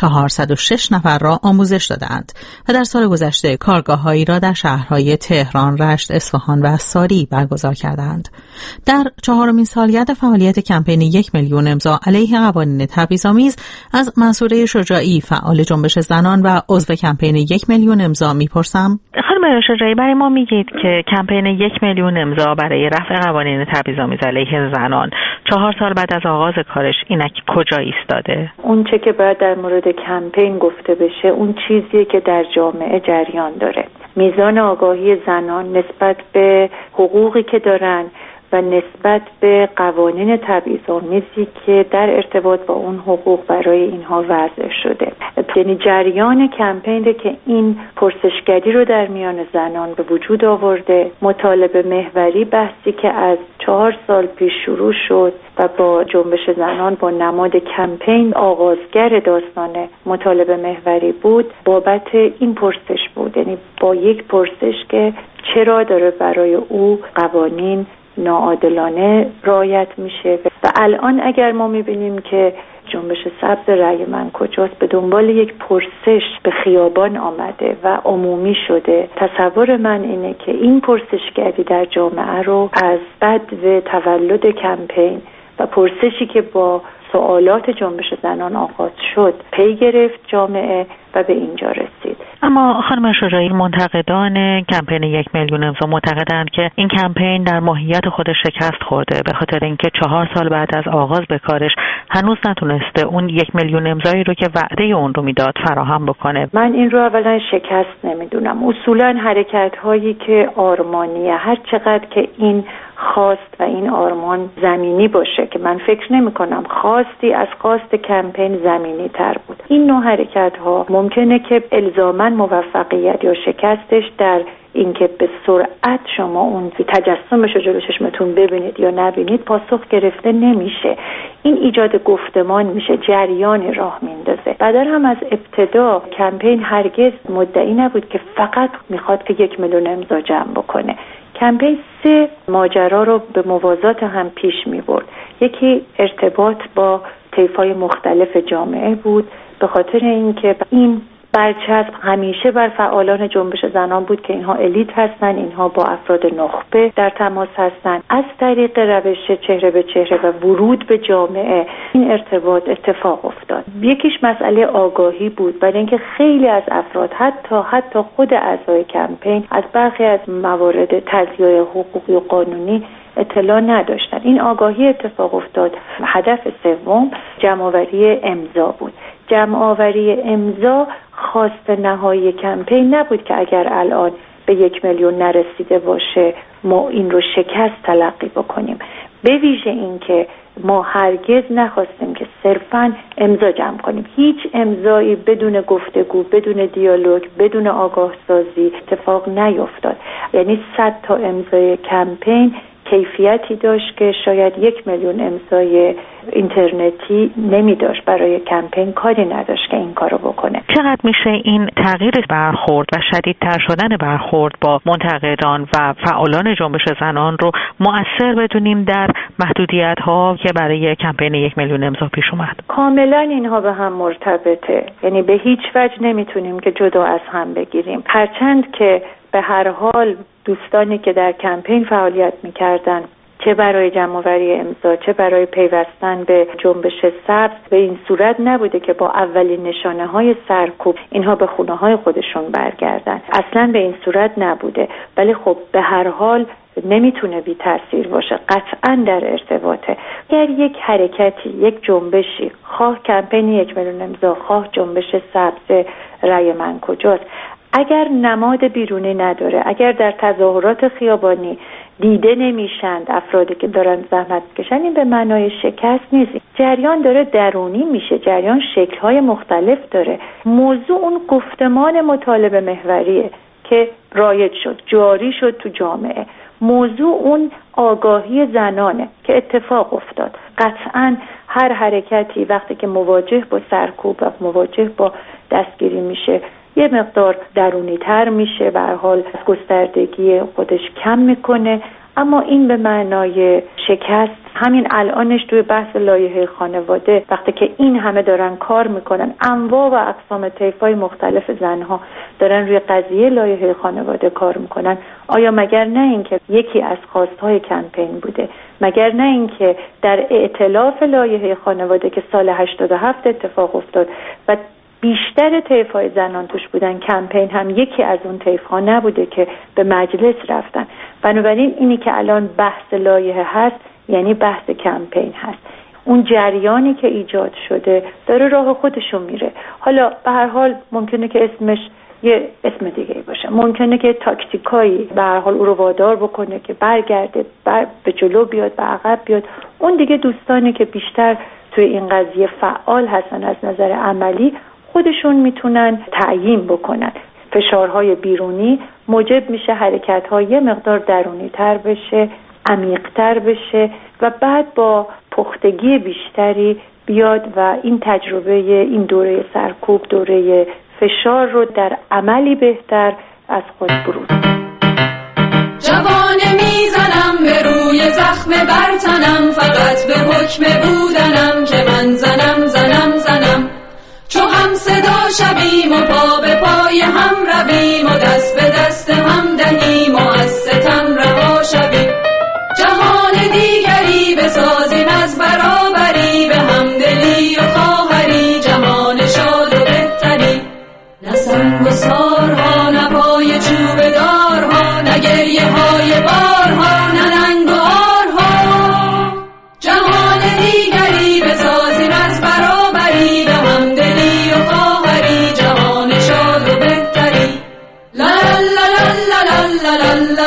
R: 406 نفر را آموزش دادند و در سال گذشته کارگاه‌هایی را در شهرهای تهران، رشت، اصفهان و ساری برگزار کردند. در 4مین سالگرد فعالیت کمپین 1 میلیون امضا علیه قوانین تبعیض‌آمیز از منصوره شجاعی فعال جنبش زنان و عضو کمپین 1 میلیون امضا میپرسم.
S: خانم شجاعی، برای ما میگید که کمپین 1 میلیون امضا برای رفع قوانین تبعیض‌آمیز علیه زنان 4 سال بعد از آغاز کارش اینک کجا ایستاده؟
F: اون چه که باید در مورد کمپین گفته بشه اون چیزیه که در جامعه جریان داره. میزان آگاهی زنان نسبت به حقوقی که دارن و نسبت به قوانین تبعیض‌آمیزی که در ارتباط با اون حقوق برای اینها وضع شده. یعنی جریان کمپین که این پرسشگری رو در میان زنان به وجود آورده. مطالبه محوری بحثی که از 4 سال پیش شروع شد و با جنبش زنان با نماد کمپین آغازگر داستان مطالبه محوری بود بابت این پرسش بود. یعنی با یک پرسش که چرا داره برای او قوانین ناعادلانه رعایت میشه. و الان اگر ما میبینیم که جنبش سبز رأی من کجاست به دنبال یک پرسش به خیابان آمده و عمومی شده، تصور من اینه که این پرسشگری در جامعه رو از بعد تولد کمپین و پرسشی که با سوالات جنبش زنان آغاز شد پی گرفت جامعه و به اینجا رسید.
S: اما خانم شجاعی، منتقدان کمپین 1 میلیون امضا معتقدند که این کمپین در ماهیت خودش شکست خورده به خاطر اینکه 4 سال بعد از آغاز به کارش هنوز نتونسته اون 1 میلیون امضایی رو که وعده اون رو میداد فراهم بکنه.
F: من این رو اولا شکست نمیدونم. اصولا حرکت هایی که آرمانیه، هر چقدر که این خواست و این آرمان زمینی باشه که من فکر نمی کنم خواستی از خواست کمپین زمینی تر بود، این نوع حرکت ها ممکنه که الزاماً موفقیت یا شکستش در اینکه به سرعت شما اون تجسمش رو جلوی چشمتون ببینید یا نبینید پاسخ گرفته نمیشه. این ایجاد گفتمان میشه، جریان راه میندازه. بعدر هم از ابتدا کمپین هرگز مدعی نبود که فقط میخواد که 1 میلیون امضا جمع بکنه. کمپین 3 ماجرا رو به موازات هم پیش میبرد. یکی ارتباط با طیف‌های مختلف جامعه بود، به خاطر اینکه این برچسب همیشه بر فعالان جنبش زنان بود که اینها الیت هستن، اینها با افراد نخبه در تماس هستن. از طریق روش چهره به چهره و ورود به جامعه این ارتباط اتفاق افتاد. یکیش مسئله آگاهی بود، برای اینکه خیلی از افراد حتی خود اعضای کمپین از برخی از موارد تضییع حقوقی و قانونی اطلاع نداشتن. این آگاهی اتفاق افتاد. هدف سوم جمع‌آوری امضا بود. جمع‌آوری امضا خواست نهایی کمپین نبود که اگر الان به 1 میلیون نرسیده باشه ما این رو شکست تلقی بکنیم. به ویژه این که ما هرگز نخواستیم که صرفاً امضا جمع کنیم. هیچ امضایی بدون گفتگو، بدون دیالوگ، بدون آگاه سازی اتفاق نیفتاد. یعنی 100 تا امضای کمپین کیفیتی داشت که شاید 1 میلیون امضای اینترنتی نمی داشت. برای کمپین کاری نداشت که این کارو بکنه.
S: چقدر میشه این تغییر برخورد و شدیدتر شدن برخورد با منتقدان و فعالان جنبش زنان رو مؤثر بدونیم در محدودیت ها که برای کمپین 1 میلیون امضا پیش اومد؟
F: کاملا اینها به هم مرتبطه. یعنی به هیچ وجه نمیتونیم که جدا از هم بگیریم. هرچند که به هر حال دوستانی که در کمپین فعالیت میکردن چه برای جمع‌آوری امضا چه برای پیوستن به جنبش سبز به این صورت نبوده که با اولین نشانه‌های سرکوب اینها به خونه‌های خودشون برگردن. اصلاً به این صورت نبوده. ولی خب به هر حال نمیتونه بی تاثیر باشه، قطعاً در ارتباطه. اگر یک حرکتی، یک جنبشی، خواه کمپین 1 میلیون امضا، خواه جنبش سبز رأی من کجاست، اگر نماد بیرونی نداره، اگر در تظاهرات خیابانی دیده نمیشند افرادی که دارن زحمت کشن، این به معنای شکست نیست. جریان داره درونی میشه، جریان شکل‌های مختلف داره. موضوع اون گفتمان مطالبه محوریه که رایج شد، جاری شد تو جامعه. موضوع اون آگاهی زنانه که اتفاق افتاد. قطعاً هر حرکتی وقتی که مواجه با سرکوب و مواجه با دستگیری میشه یه مقدار درونی تر میشه، به هر حال گستردگی خودش کم میکنه، اما این به معنای شکست. همین الانش توی بحث لایحه خانواده وقتی که این همه دارن کار میکنن، انواع و اقسام طیف‌های مختلف زنها دارن روی قضیه لایحه خانواده کار میکنن، آیا مگر نه اینکه یکی از خواستهای کمپین بوده؟ مگر نه اینکه در ائتلاف لایحه خانواده که سال 87 اتفاق افتاد و بیشتر طیف‌های زنان توش بودن، کمپین هم یکی از اون طیف‌ها نبوده که به مجلس رفتن. بنابراین اینی که الان بحث لایحه هست یعنی بحث کمپین هست. اون جریانی که ایجاد شده داره راه خودشو میره. حالا به هر حال ممکنه که اسمش یه اسم دیگه باشه، ممکنه که تاکتیکایی به هر حال او رو وادار بکنه که برگرده، به جلو بیاد، به عقب بیاد. اون دیگه دوستانی که بیشتر توی این قضیه فعال هستن از نظر عملی خودشون میتونن تعیین بکنن. فشارهای بیرونی موجب میشه حرکت‌ها یه مقدار درونی تر بشه، عمیق تر بشه و بعد با پختگی بیشتری بیاد و این تجربه، این دوره سرکوب، دوره فشار رو در عملی بهتر از خود بروز.
T: جوانه میزنم به روی زخم برتنم، فقط به حکم بودنم که من زنم چو هم صدا شویم و پا به پای هم رویم و دست به دست هم دهیم و از ستم رها شویم. جهان دیگری بسازیم از برابری، به همدلی و خواهری، جهان شاد و بهتری. نه سنگ و سارها، نه پای چوب دارها، نه گریه های بارها، نه ننگ و آرها. جهان دیگری بسازیم از برابری، به همدلی و خواهری، جهان شاد و بهتری. لا لا لا لا لا لا لا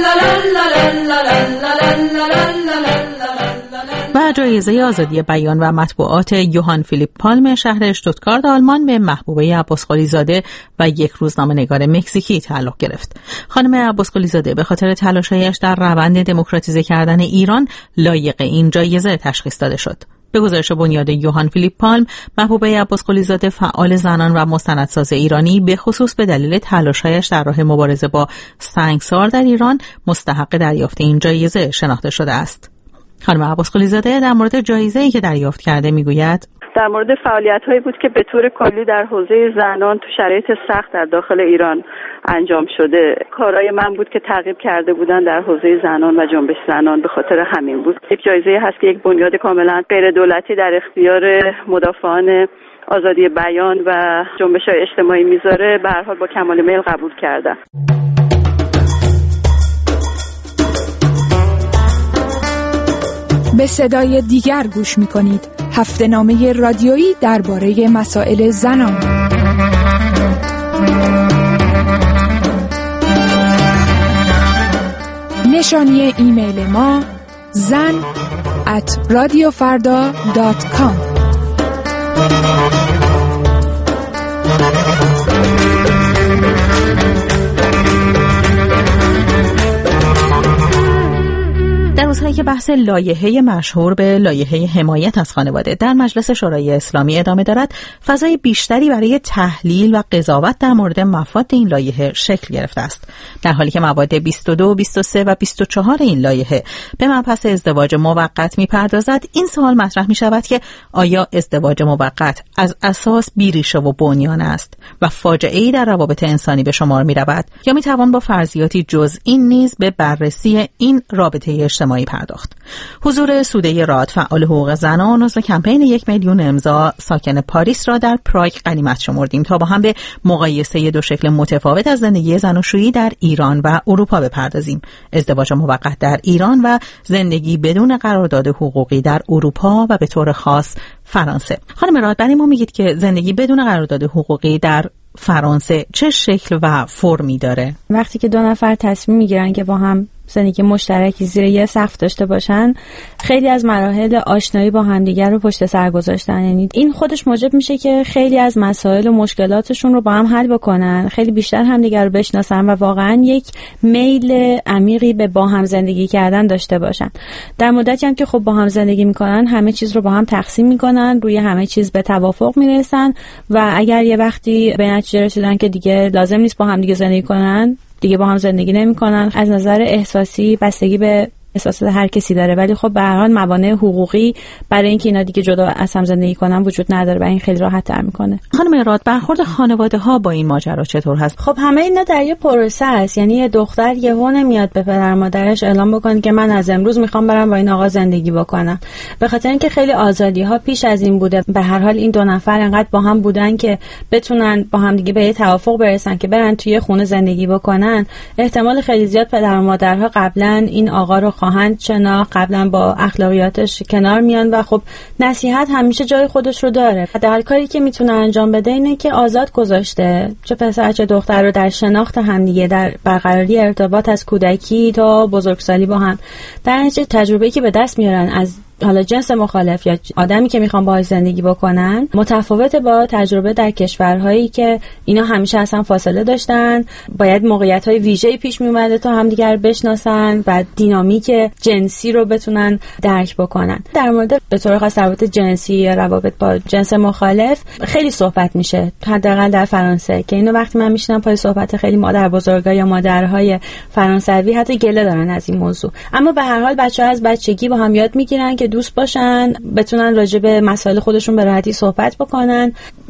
R: و جایزه آزادی بیان و مطبوعات یوهان فیلیپ پالم شهر اشتوتگارت آلمان به محبوبه عباسقلی زاده و یک روزنامه‌نگار مکزیکی تعلق گرفت. خانم عباسقلی زاده به خاطر تلاش‌هایش در روند دموکراتیزه کردن ایران لایق این جایزه تشخیص داده شد. به گزارش بنیاد یوهان فیلیپ پالم، محبوبه عباسقلی زاده فعال زنان و مستندساز ایرانی به خصوص به دلیل تلاش‌هایش در راه مبارزه با سنگسار در ایران مستحق دریافت این جایزه شناخته شده است. خانم عباسقلی زاده در مورد جایزه‌ای که دریافت کرده میگوید:
U: در مورد فعالیت‌هایی بود که به طور کلی در حوزه زنان تو شرایط سخت در داخل ایران انجام شده. کارهای من بود که تعقیب کرده بودن در حوزه زنان و جنبش زنان، به خاطر همین بود. یک جایزه هست که یک بنیاد کاملا غیر دولتی در اختیار مدافعان آزادی بیان و جنبش‌های اجتماعی میذاره. به هر حال با کمال میل قبول کردم.
C: به صدای دیگر گوش می‌کنید. هفته‌نامه رادیویی درباره مسائل زنان. نشانی ایمیل ما zan@radiofarda.com.
R: در روزهایی که بحث لایحه مشهور به لایحه حمایت از خانواده در مجلس شورای اسلامی ادامه دارد، فضای بیشتری برای تحلیل و قضاوت در مورد مفاد این لایحه شکل گرفته است. در حالی که مواد 22, 23 و 24 این لایحه به مبحث ازدواج موقت می‌پردازد، این سوال مطرح می‌شود که آیا ازدواج موقت از اساس بیریشه و بنیان است و فاجعه‌ای در روابط انسانی به شمار می‌رود، یا می‌توان با فرضیاتی جز این نیز به بررسی این رابطه اجتماعی پرداخت؟ پرداخت. حضور سوده راد، فعال حقوق زنان، عضو کمپین 1 میلیون امضا، ساکن پاریس را در پراگ غنیمت شمردیم تا با هم به مقایسه دو شکل متفاوت از زندگی زناشویی در ایران و اروپا بپردازیم: ازدواج موقت در ایران و زندگی بدون قرارداد حقوقی در اروپا و به طور خاص فرانسه. خانم راد، برای ما میگید که زندگی بدون قرارداد حقوقی در فرانسه چه شکل و فرمی داره؟
A: وقتی که دو نفر تصمیم میگیرن که با هم زندگی مشترکی زیر یه سقف داشته باشن، خیلی از مراحل آشنایی با همدیگر رو پشت سر گذاشتن. یعنی این خودش موجب میشه که خیلی از مسائل و مشکلاتشون رو با هم حل بکنن، خیلی بیشتر همدیگر رو بشناسن و واقعا یک میل عمیقی به با هم زندگی کردن داشته باشن. در مدتی هم که خب با هم زندگی میکنن، همه چیز رو با هم تقسیم میکنن، روی همه چیز به توافق میرسن و اگر یه وقتی به نتیجه رسیدن که دیگه لازم نیست با هم دیگه زندگی کنن، دیگه با هم زندگی نمی‌کنن. از نظر احساسی بستگی به احساسات هر کسی داره، ولی خب به هر حال موانع حقوقی برای اینکه اینا دیگه جدا از هم زندگی کنن وجود نداره و این خیلی راحت‌تر می‌کنه.
R: خانم راد، برخورد خانواده‌ها با این ماجرا چطور هست؟
A: خب همه اینا در یه پروسه است. یعنی یه دختر یهو نمیاد به پدر مادرش اعلام بکنه که من از امروز می‌خوام برم با این آقا زندگی بکنم، به خاطر اینکه خیلی آزادی‌ها پیش از این بوده. به هر حال این دو نفر انقدر با هم بودن که بتونن با هم دیگه به یه توافق برسن که برن توی خونه زندگی بکنن. احتمال خیلی زیاد پدر و مادرها قبلا این آقا رو خواهند شناخت، قبلا با اخلاقیاتش کنار میان و خب نصیحت همیشه جای خودش رو داره. حداقل کاری که میتونه انجام بده اینه که آزاد گذاشته چه پسر چه دختر رو در شناخت همدیگه، در برقراری ارتباط از کودکی تا بزرگسالی با هم. در نتیجه تجربه‌ای که به دست میارن از حالا جنس مخالف یا آدمی که میخوان باهاش زندگی بکنن متفاوت با تجربه در کشورهایی که اینا همیشه اصلا فاصله داشتن، باید موقعیت‌های ویژه‌ای پیش میومده تا همدیگر رو بشناسن و دینامیک جنسی رو بتونن درک بکنن. در مورد به طور خاص روابط جنسی یا روابط با جنس مخالف خیلی صحبت میشه، حداقل در فرانسه، که اینو وقتی من میشینم پای صحبت خیلی مادر بزرگا یا مادرهای فرانسوی حتی گله دارن از این موضوع. اما به هر حال بچه‌ها از بچگی با هم یاد میگیرن که دوست باشن، بتونن راجع به مسائل خودشون به راحتی صحبت بکنن.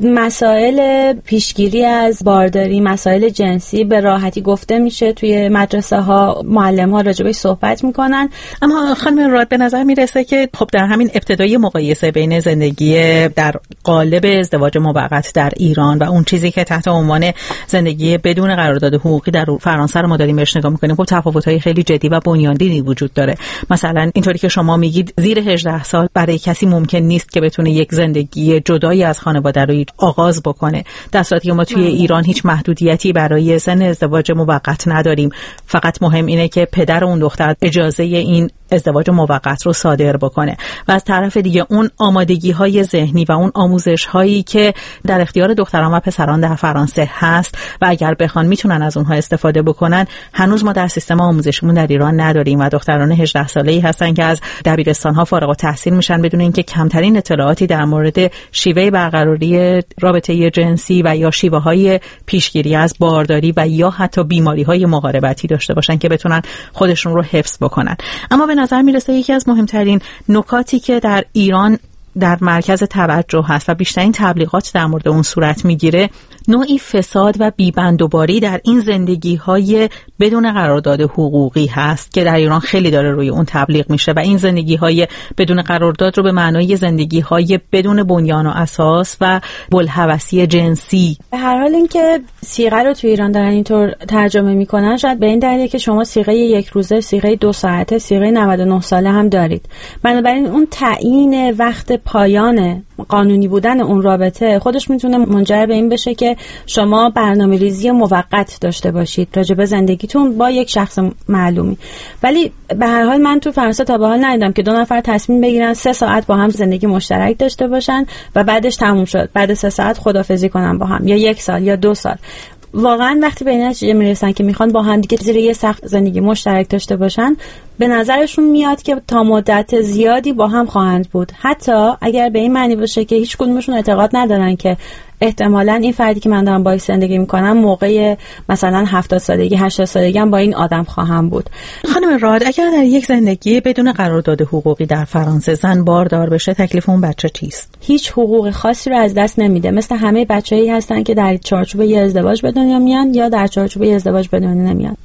A: مسائل پیشگیری از بارداری، مسائل جنسی به راحتی گفته میشه توی مدرسه ها، معلم ها راجع بهش صحبت میکنن.
R: اما خانم راد، به نظر میرسه که خب در همین ابتدای مقایسه بین زندگی در قالب ازدواج موقت در ایران و اون چیزی که تحت عنوان زندگی بدون قرارداد حقوقی در فرانسه رو ما داریم بهش نگاه میکنیم، خب تفاوت‌های خیلی جدی و بنیادینی وجود داره. مثلا اینطوری که شما میگید زیر 18 سال برای کسی ممکن نیست که بتونه یک زندگی جدایی از خانواده رو آغاز بکنه، در صورتی که ما توی ایران هیچ محدودیتی برای سن ازدواج موقت نداریم. فقط مهم اینه که پدر اون دختر اجازه این ازدواج موقت رو صادر بکنه و از طرف دیگه اون آمادگی‌های ذهنی و اون آموزش‌هایی که در اختیار دختران و پسران در فرانسه هست و اگر بخوان میتونن از اونها استفاده بکنن، هنوز ما در سیستم آموزشمون در ایران نداریم و دختران 18 ساله‌ای هستن که از دبیرستان‌ها فارغ التحصیل میشن بدون اینکه کمترین اطلاعاتی در مورد شیوه برقراری رابطه جنسی و یا شیوه‌های پیشگیری از بارداری و یا حتی بیماری‌های مقاربتی داشته باشن که بتونن خودشون رو حفظ بکنن. اما به نظر میرسه یکی از مهمترین نکاتی که در ایران در مرکز توجه هست و بیشترین تبلیغات در مورد اون صورت میگیره، نوعی فساد و بیبندوباری در این زندگی‌های بدون قرارداد حقوقی هست که در ایران خیلی داره روی اون تبلیغ میشه و این زندگی‌های بدون قرارداد رو به معنای زندگی‌های بدون بنیان و اساس و بلهوسی جنسی.
A: به هر حال اینکه صیغه رو تو ایران دارن اینطور ترجمه میکنن شاید به این دلیله که شما صیغه 1 روزه، صیغه 2 ساعته، صیغه 99 ساله هم دارید. بنابراین اون تعیین وقت پایان قانونی بودن اون رابطه خودش میتونه منجر به این بشه که شما برنامه‌ریزی موقت داشته باشید راجع به زندگیتون با یک شخص معلومی. ولی به هر حال من تو فرانسه تا به حال ندیدم که 2 نفر تصمیم بگیرن 3 ساعت با هم زندگی مشترک داشته باشن و بعدش تموم شد، بعد 3 ساعت خداحافظی کنن با هم، یا 1 سال یا 2 سال. واقعا وقتی به این نتیجه میرسن که میخوان با هم دیگه زیر یه سقف زندگی مشترک داشته باشن، به نظرشون میاد که تا مدت زیادی با هم خواهند بود، حتی اگر به این معنی باشه که هیچ کدومشون اعتقاد ندارن که احتمالاً این فردی که من دارم باهاش زندگی میکنم موقع مثلا 70 سالگی 80 سالگی هم با این آدم خواهم بود.
R: خانم راد، اگر در یک زندگی بدون قرارداد حقوقی در فرانسه زن باردار بشه، تکلیف اون بچه چیست؟
A: هیچ حقوق خاصی رو از دست نمیده. مثل همه بچه‌ای هستن که در چارچوب یه ازدواج به دنیا میان یا در چارچوب یه ازدواج به دنیا نمیان.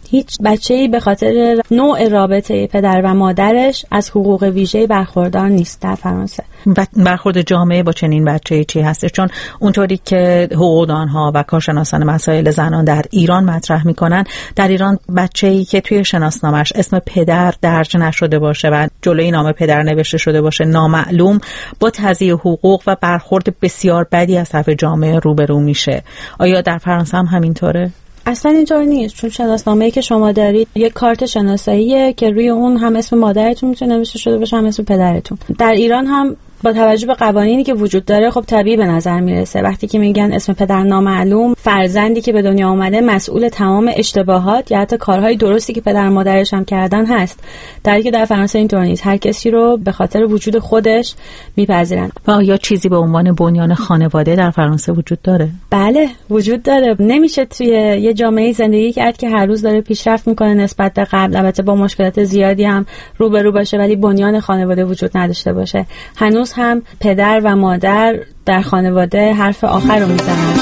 A: هیچ بچه‌ای به خاطر نوع رابطه پدر و مادرش از حقوق ویژه‌ای برخوردار نیست در فرانسه.
R: برخورد جامعه با چنین بچه‌ای چی هست؟ چون اونطوری که حقوقدان‌ها و کارشناسان مسائل زنان در ایران مطرح می‌کنن، در ایران بچه‌ای که توی شناسنامه‌اش اسم پدر درج نشده باشه و جلوی نام پدر نوشته شده باشه نامعلوم، با تضییع حقوق و برخورد بسیار بدی از طرف جامعه روبرو میشه. آیا در فرانسه هم همینطوره؟
A: اصلا اینطور نیست، چون شناسنامه‌ای که شما دارید یک کارت شناساییه که روی اون هم اسم مادرتون میتونه نوشته شده باشه هم اسم پدرتون. در ایران هم با توجه به قوانینی که وجود داره خب طبیعی به نظر میرسه وقتی که میگن اسم پدر نامعلوم، فرزندی که به دنیا اومده مسئول تمام اشتباهات یا حتی کارهای درستی که پدر و مادرش هم کردن هست، در حالی که در فرانسه اینطور نیست. هر کسی رو به خاطر وجود خودش میپذیرن.
R: و آیا چیزی به عنوان بنیان خانواده در فرانسه وجود داره؟
A: بله وجود داره. نمیشه توی یه جامعه زندگی کرد که هر روز داره پیشرفت میکنه نسبت به قبل، البته با مشکلات زیادی هم روبرو باشه، ولی بنیان خانواده وجود نداشته باشه. هنوز هم پدر و مادر در خانواده حرف آخر رو میزنن.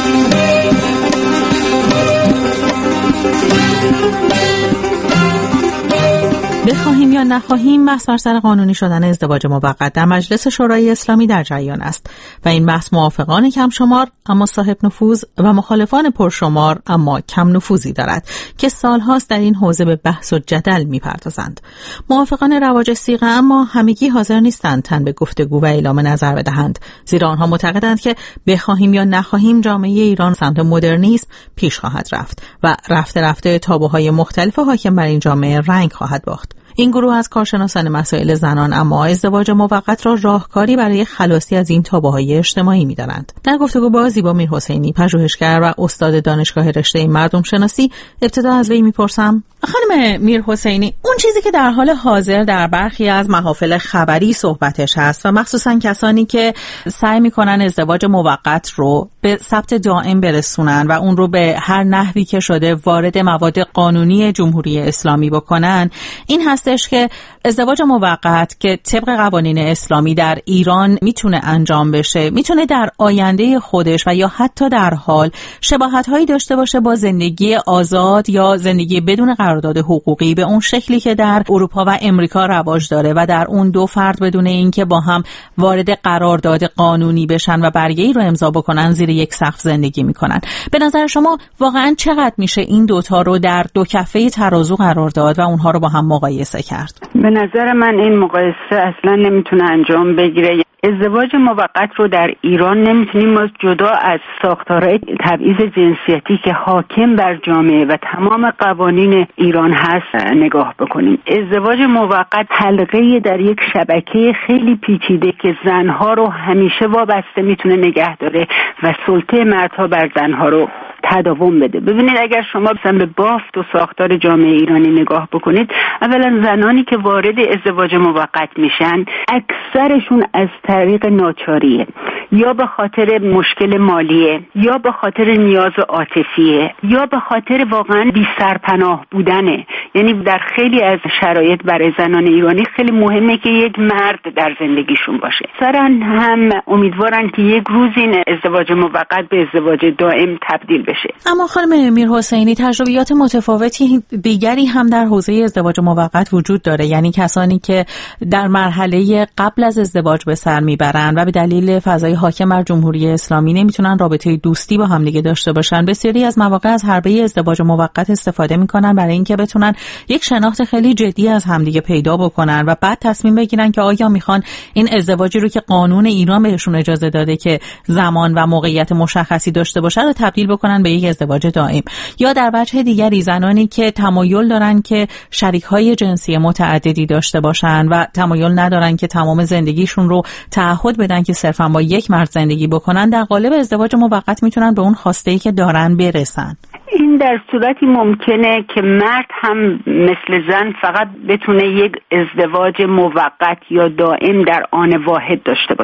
R: بخواهیم یا نخواهیم بحث بر سر قانونی شدن ازدواج موقت در مجلس شورای اسلامی در جریان است و این بحث موافقان کم شمار اما صاحب نفوذ و مخالفان پرشمار اما کم نفوذی دارد که سالهاست در این حوزه به بحث و جدل میپردازند. موافقان رواج صیغه اما همگی حاضر نیستند تن به گفتگو و اعلام نظر بدهند، زیرا آنها معتقدند که بخواهیم یا نخواهیم جامعه ایران سمت مدرنیسم پیش خواهد رفت و رفته رفته تابوهای مختلف حاکم بر این جامعه رنگ خواهد باخت. این گروه از کارشناسان مسائل زنان اما ازدواج موقت را راهکاری برای خلاصی از این تابوهای اجتماعی می‌دانند. در گفتگو با زیبا میرحسینی، پژوهشگر و استاد دانشگاه رشته مردم شناسی، ابتدا از وی میپرسم: خانم میرحسینی، اون چیزی که در حال حاضر در برخی از محافل خبری صحبتش هست و مخصوصا کسانی که سعی میکنن ازدواج موقت رو به ثبت دائم برسونن و اون رو به هر نحوی که شده وارد مواد قانونی جمهوری اسلامی بکنن، این هستش که ازدواج موقت که طبق قوانین اسلامی در ایران میتونه انجام بشه، میتونه در آینده خودش و یا حتی در حال شباهت‌هایی داشته باشه با زندگی آزاد یا زندگی بدون قرارداد حقوقی به اون شکلی که در اروپا و امریکا رواج داره و در اون دو فرد بدون اینکه با هم وارد قرارداد قانونی بشن و برگه‌ای رو امضا بکنن زیر یک سقف زندگی میکنن. به نظر شما واقعا چقدر میشه این دوتا رو در دو کفه ترازو قرار داد و اونها رو با هم مقایسه کرد؟
B: به نظر من این مقایسه اصلا نمیتونه انجام بگیره. ازدواج موقت رو در ایران نمیتونیم ما جدا از ساختارهای تبعیض جنسیتی که حاکم بر جامعه و تمام قوانین ایران هست نگاه بکنیم. ازدواج موقت حلقه در یک شبکه خیلی پیچیده که زنها رو همیشه وابسته میتونه نگه داره و سلطه مردها بر زنها رو تداوم بده. ببینید اگر شما مثلا به بافت و ساختار جامعه ایرانی نگاه بکنید، اولا زنانی که وارد ازدواج موقت میشن اکثرشون از طریق ناچاریه، یا به خاطر مشکل مالیه، یا به خاطر نیاز عاطفیه، یا به خاطر واقعا بی سرپناه بودنه. یعنی در خیلی از شرایط برای زنان ایرانی خیلی مهمه که یک مرد در زندگیشون باشه. سرن هم امیدوارن که یک روز این ازدواج موقت به ازدواج دائم تبدیل بشه.
R: اما خانم میرحسینی، تجربیات متفاوتی دیگری هم در حوزه ازدواج موقت وجود داره، یعنی کسانی که در مرحله قبل از ازدواج به سر میبرن و به دلیل فضای حاکم بر جمهوری اسلامی نمیتونن رابطه دوستی با هم دیگه داشته باشن. بسیاری از مواقع از حربه ازدواج موقت استفاده میکنن برای اینکه بتونن یک شناخت خیلی جدی از همدیگه پیدا بکنن و بعد تصمیم بگیرن که آیا میخوان این ازدواجی رو که قانون ایران بهشون اجازه داده که زمان و موقعیت مشخصی داشته باشه رو تبدیل بکنن به یک ازدواج دائم. یا در وجه دیگری زنانی که تمایل دارن که شریک‌های جنسی متعددی داشته باشن و تمایل ندارن که تمام زندگیشون رو تعهد بدن که صرفا با یک مرد زندگی بکنن، در قالب ازدواج موقت میتونن به اون خواسته‌ای که دارن برسن.
B: این در صورتی ممکنه که مرد هم مثل زن فقط بتونه یک ازدواج موقت یا دائم در آن واحد داشته باشه.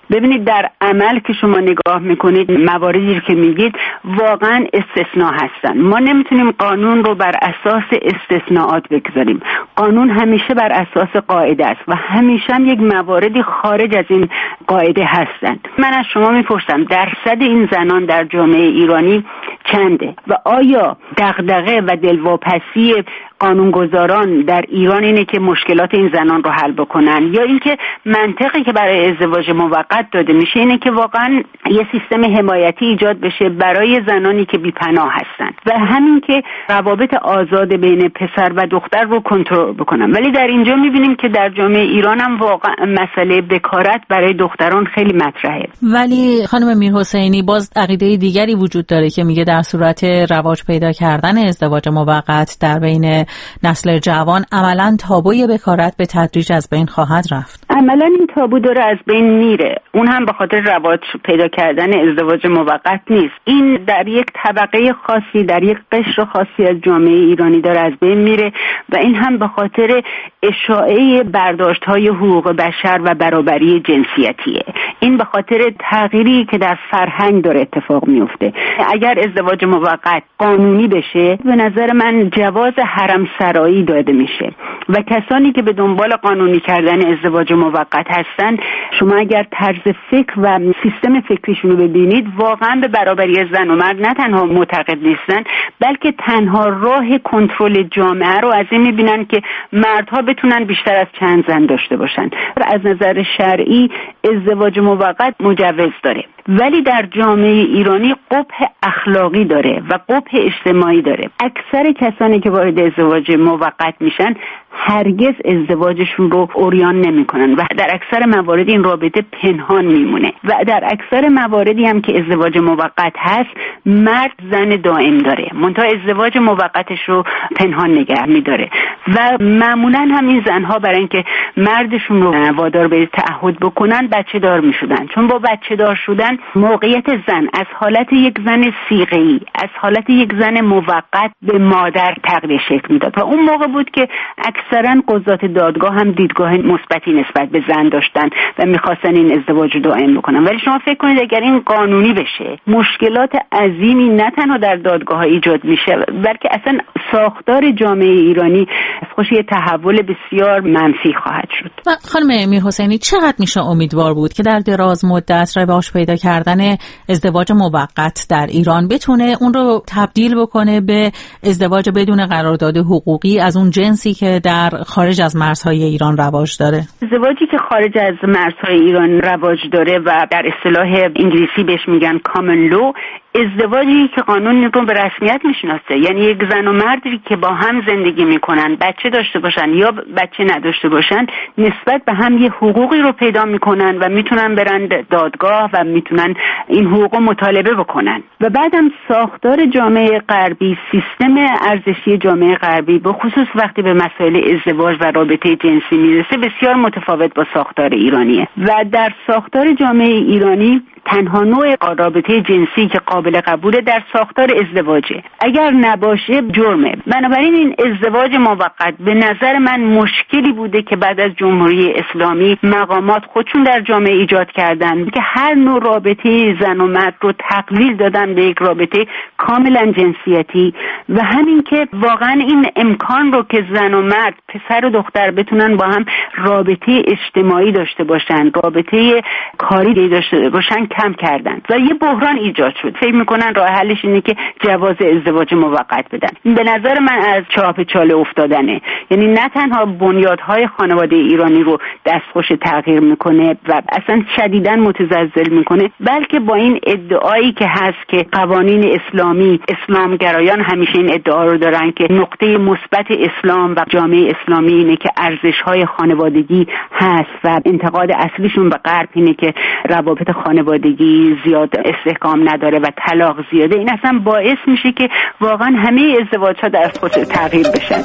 B: ببینید در عمل که شما نگاه میکنید مواردی که میگید واقعا استثناء هستن. ما نمیتونیم قانون رو بر اساس استثناءات بگذاریم. قانون همیشه بر اساس قاعده است و همیشه هم یک مواردی خارج از این قاعده هستند. من از شما میپرسم درصد این زنان در جامعه ایرانی چنده و آیا دغدغه و دلواپسی قانونگذاران در ایران اینه که مشکلات این زنان رو حل بکنن، یا اینکه منطقی که برای ازدواج موقت داده میشه اینه که واقعا یه سیستم حمایتی ایجاد بشه برای زنانی که بی‌پناه هستن و همین که روابط آزاد بین پسر و دختر رو کنترل بکنن. ولی در اینجا میبینیم که در جامعه ایران هم واقعا مسئله بکارت برای دختران خیلی مطرحه.
R: ولی خانم میرحسینی باز عقیده دیگری وجود داره که میگه در صورت رواج پیدا کردن ازدواج موقت در بین نسل جوان عملاً تابوی بکارت به تدریج از بین خواهد رفت.
B: عملاً این تابو داره از بین میره. اون هم به خاطر رواج پیدا کردن ازدواج موقت نیست. این در یک طبقه خاصی، در یک قشر خاصی از جامعه ایرانی داره از بین میره و این هم به خاطر اشاعه برداشت‌های حقوق بشر و برابری جنسیتیه. این به خاطر تغییری که در فرهنگ داره اتفاق میفته. اگر ازدواج موقت قانونی بشه به نظر من جواز حرم سرایی داده میشه و کسانی که به دنبال قانونی کردن ازدواج موقت هستن، شما اگر طرز فکر و سیستم فکریشون رو ببینید واقعا به برابری زن و مرد نه تنها معتقد نیستن بلکه تنها راه کنترل جامعه رو از این میبینن که مردها بتونن بیشتر از چند زن داشته باشن. از نظر شرعی ازدواج موقت مجوز داره ولی در جامعه ایرانی قبح اخلاقی داره و قبح اجتماعی داره. اکثر کسانی که وارد ازدواج موقت میشن هرگز ازدواجشون رو عریان نمیکنن و در اکثر موارد این رابطه پنهان میمونه و در اکثر مواردی هم که ازدواج موقت هست مرد زن دائم داره، منتها ازدواج موقتش رو پنهان نگه میداره و معمولا هم این زنها برای اینکه مردشون رو وادار به تعهد بکنن بچه دار میشدن، چون با بچه دار شدن موقعیت زن از حالت یک زن صیغه‌ای، از حالت یک زن موقت به مادر تغییر شکل میداد و اون موقع بود که اکثرا قضات دادگاه هم دیدگاه مثبتی نسبت به زن داشتن و میخواستن این ازدواج رو دائم بکنن. ولی شما فکر کنید اگر این قانونی بشه مشکلات عظیمی نه تنها در دادگاه ها ایجاد میشه بلکه اصلا ساختار جامعه ایرانی از خوش یه تحول بسیار منفی خواهد شد.
R: خانم میرحسینی چقدر میشه امیدوار بود که در دراز مدت رواج پیدا کردن ازدواج موقت در ایران بتونه اون رو تبدیل بکنه به ازدواج بدون قرارداد حقوقی از اون جنسی که در خارج از مرزهای ایران رواج داره؟
B: ازدواجی که خارج از مرزهای ایران رواج داره و در اصطلاح انگلیسی بهش میگن کامن لو، ازدواجی که قانون رو به رسمیت میشناسه، یعنی یک زن و مردی که با هم زندگی میکنن، بچه داشته باشن یا بچه نداشته باشن، نسبت به هم یه حقوقی رو پیدا میکنن و میتونن برن دادگاه و میتونن این حقوق مطالبه بکنن. و بعدم ساختار جامعه غربی، سیستم ارزشی جامعه غربی به خصوص وقتی به مسائل ازدواج و رابطه جنسی میرسه بسیار متفاوت با ساختار ایرانیه و در ساختار جامعه ایرانی تنها نوع رابطه جنسی که قابل قبوله در ساختار ازدواجه، اگر نباشه جرمه. بنابراین این ازدواج موقت به نظر من مشکلی بوده که بعد از جمهوری اسلامی مقامات خودشون در جامعه ایجاد کردن که هر نوع رابطه زن و مرد رو تقلیل دادن به یک رابطه کاملا جنسیتی و همین که واقعا این امکان رو که زن و مرد، پسر و دختر بتونن با هم رابطه اجتماعی داشته باشن، رابطه کاری داشته باشن کم کردن و یه بحران ایجاد شد. فکر میکنن راه حلش اینه که جواز ازدواج موقت بدن. این به نظر من از چاه به چاله افتادنه، یعنی نه تنها بنیادهای خانواده ایرانی رو دستخوش تغییر میکنه و اصلا شدیداً متزلزل میکنه، بلکه با این ادعایی که هست که قوانین اسلامی، اسلامگرایان همیشه این ادعا رو دارن که نقطه مثبت اسلام و جامعه اسلامی اینه که ارزش‌های خانوادگی هست و انتقاد اصلیشون به غرب اینه که روابط خانوادگی زیاد استحکام نداره و طلاق زیاده. این اصلا باعث میشه که واقعا همه ازدواج‌ها در خود تغییر بشن.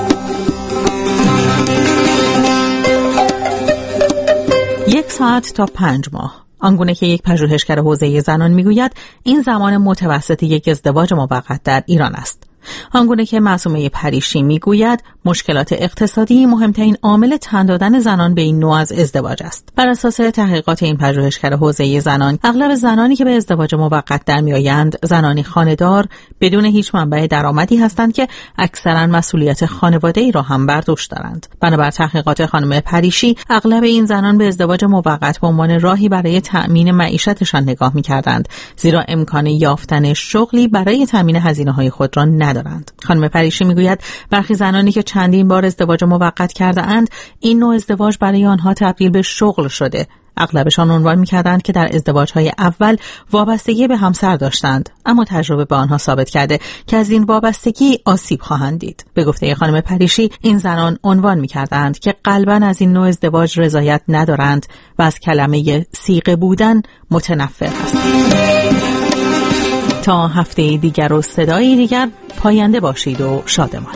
R: 1 ساعت تا 5 ماه، آنگونه که یک پژوهشگر حوزه زنان میگوید این زمان متوسط یک ازدواج موقت در ایران است. آنگونه که معصومه پریشی میگوید مشکلات اقتصادی مهمترین عامل تن دادن زنان به این نوع از ازدواج است. بر اساس تحقیقات این پژوهشگر حوزه زنان، اغلب زنانی که به ازدواج موقت در میآیند زنانی خانه‌دار بدون هیچ منبع درآمدی هستند که اکثرا مسئولیت خانواده‌ای را هم بر دوش دارند. بنابر تحقیقات خانم پریشی، اغلب این زنان به ازدواج موقت به عنوان راهی برای تأمین معیشتشان نگاه می‌کردند، زیرا امکان یافتن شغلی برای تأمین هزینه‌های خود را ندارند. خانم پریشی میگوید برخی زنانی که چندین بار ازدواج موقت کرده اند، این نوع ازدواج برای آنها تبدیل به شغل شده. اغلبشان عنوان می‌کردند که در ازدواج‌های اول وابستگی به همسر داشتند، اما تجربه به آنها ثابت کرده که از این وابستگی آسیب خواهند دید. به گفته خانم پریشی، این زنان عنوان می‌کردند که غالباً از این نوع ازدواج رضایت ندارند و از کلمه صیغه بودن متنفر هستند. تا هفته دیگر و صدای دیگر، پاینده باشید و شادمان.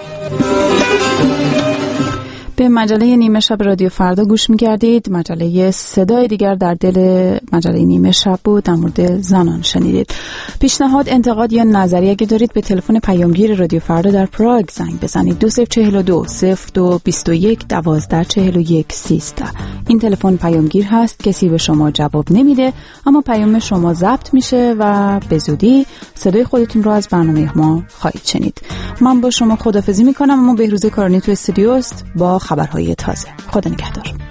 C: به مجله نیمه شب رادیو فردا گوش می‌کردید. مجله صدای دیگر در دل مجله نیمه شب بود، در مورد زنان شنیدید. پیشنهاد، انتقاد یا نظری اگه دارید به تلفن پیامگیر رادیو فردا در پراگ زنگ بزنید. 2042 0221 1241 13. این تلفن پیامگیر هست، کسی به شما جواب نمیده، اما پیام شما ضبط میشه و به زودی صدای خودتون رو از برنامه ما خواهید شنید. من با شما خداحافظی میکنم، اما بهروز کارانی تو استودیو است با خبرهای تازه. خدا نگهدار.